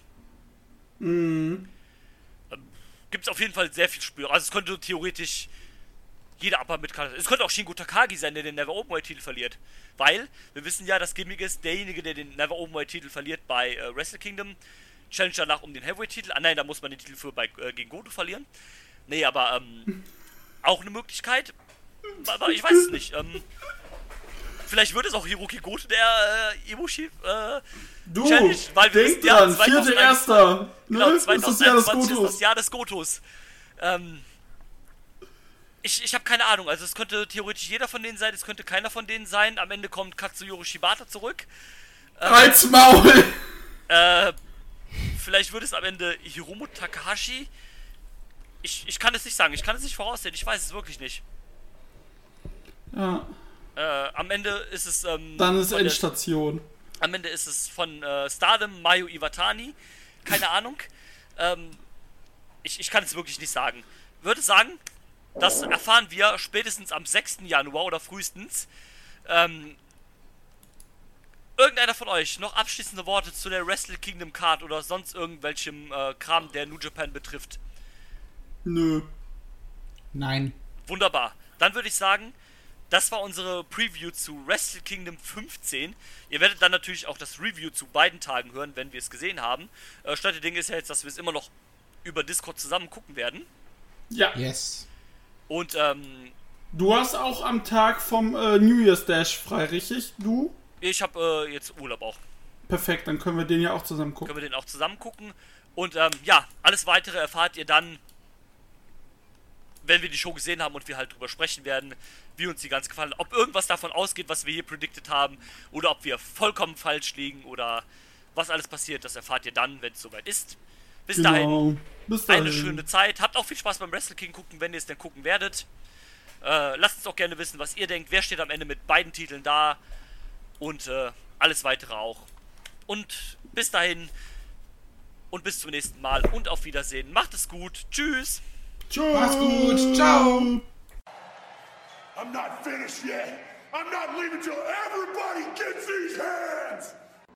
Mhm. Ähm, gibt es auf jeden Fall sehr viel Spür. Also es könnte theoretisch jeder Upper mit Es könnte auch Shingo Takagi sein, der den Never Openweight-Titel verliert. Weil, wir wissen ja, das Gimmick ist, derjenige, der den Never Openweight-Titel verliert bei äh, Wrestle Kingdom, challenge danach um den Heavyweight-Titel. Ah nein, da muss man den Titel für bei, äh, gegen Goto verlieren. Nee, aber ähm, auch eine Möglichkeit. Aber ich weiß es nicht. Ähm, vielleicht wird es auch Hiroki Goto, der äh, Ibushi äh, Du, Challenge, weil wir denk wissen, ja, dran, vierte Erster. Genau, Ne? Das ist das Jahr des zweitausendzweiundzwanzig ist Gotos. das Jahr des Gotos. Ähm, ich ich habe keine Ahnung, also es könnte theoretisch jeder von denen sein, es könnte keiner von denen sein. Am Ende kommt Katsuyori Shibata zurück. Ähm, Halt's Maul! äh, vielleicht wird es am Ende Hiromu Takahashi. Ich, ich kann es nicht sagen, ich kann es nicht voraussehen, ich weiß es wirklich nicht. Ja, Äh, am Ende ist es, ähm, dann ist von der- Endstation. Am Ende ist es von äh, Stardom, Mayu Iwatani. Keine Ahnung. Ähm, ich, ich kann es wirklich nicht sagen. Würde sagen, das erfahren wir spätestens am sechsten Januar oder frühestens. Ähm, irgendeiner von euch noch abschließende Worte zu der Wrestle Kingdom Card oder sonst irgendwelchem äh, Kram, der New Japan betrifft? Nö. Nein. Wunderbar. Dann würde ich sagen, das war unsere Preview zu Wrestle Kingdom fünfzehn. Ihr werdet dann natürlich auch das Review zu beiden Tagen hören, wenn wir es gesehen haben. Äh, Statt der Dinge ist ja jetzt, dass wir es immer noch über Discord zusammen gucken werden. Ja. Yes. Und, ähm, Du hast auch am Tag vom äh, New Year's Dash frei, richtig? Du? ich habe äh, jetzt Urlaub auch. Perfekt, dann können wir den ja auch zusammen gucken. Können wir den auch zusammen gucken. Und, ähm, ja, alles Weitere erfahrt ihr dann, wenn wir die Show gesehen haben und wir halt drüber sprechen werden, wie uns die ganz gefallen hat. Ob irgendwas davon ausgeht, was wir hier predicted haben, oder ob wir vollkommen falsch liegen, oder was alles passiert, das erfahrt ihr dann, wenn es soweit ist. Bis dahin, Genau. Bis dahin. eine schöne Zeit. Habt auch viel Spaß beim Wrestle King gucken, wenn ihr es denn gucken werdet. Äh, lasst uns auch gerne wissen, was ihr denkt. Wer steht am Ende mit beiden Titeln da? Und äh, alles weitere auch. Und bis dahin und bis zum nächsten Mal und auf Wiedersehen. Macht es gut. Tschüss. Tschüss. Mach's gut. Ciao. I'm not finished yet. I'm not leaving till everybody gets these hands.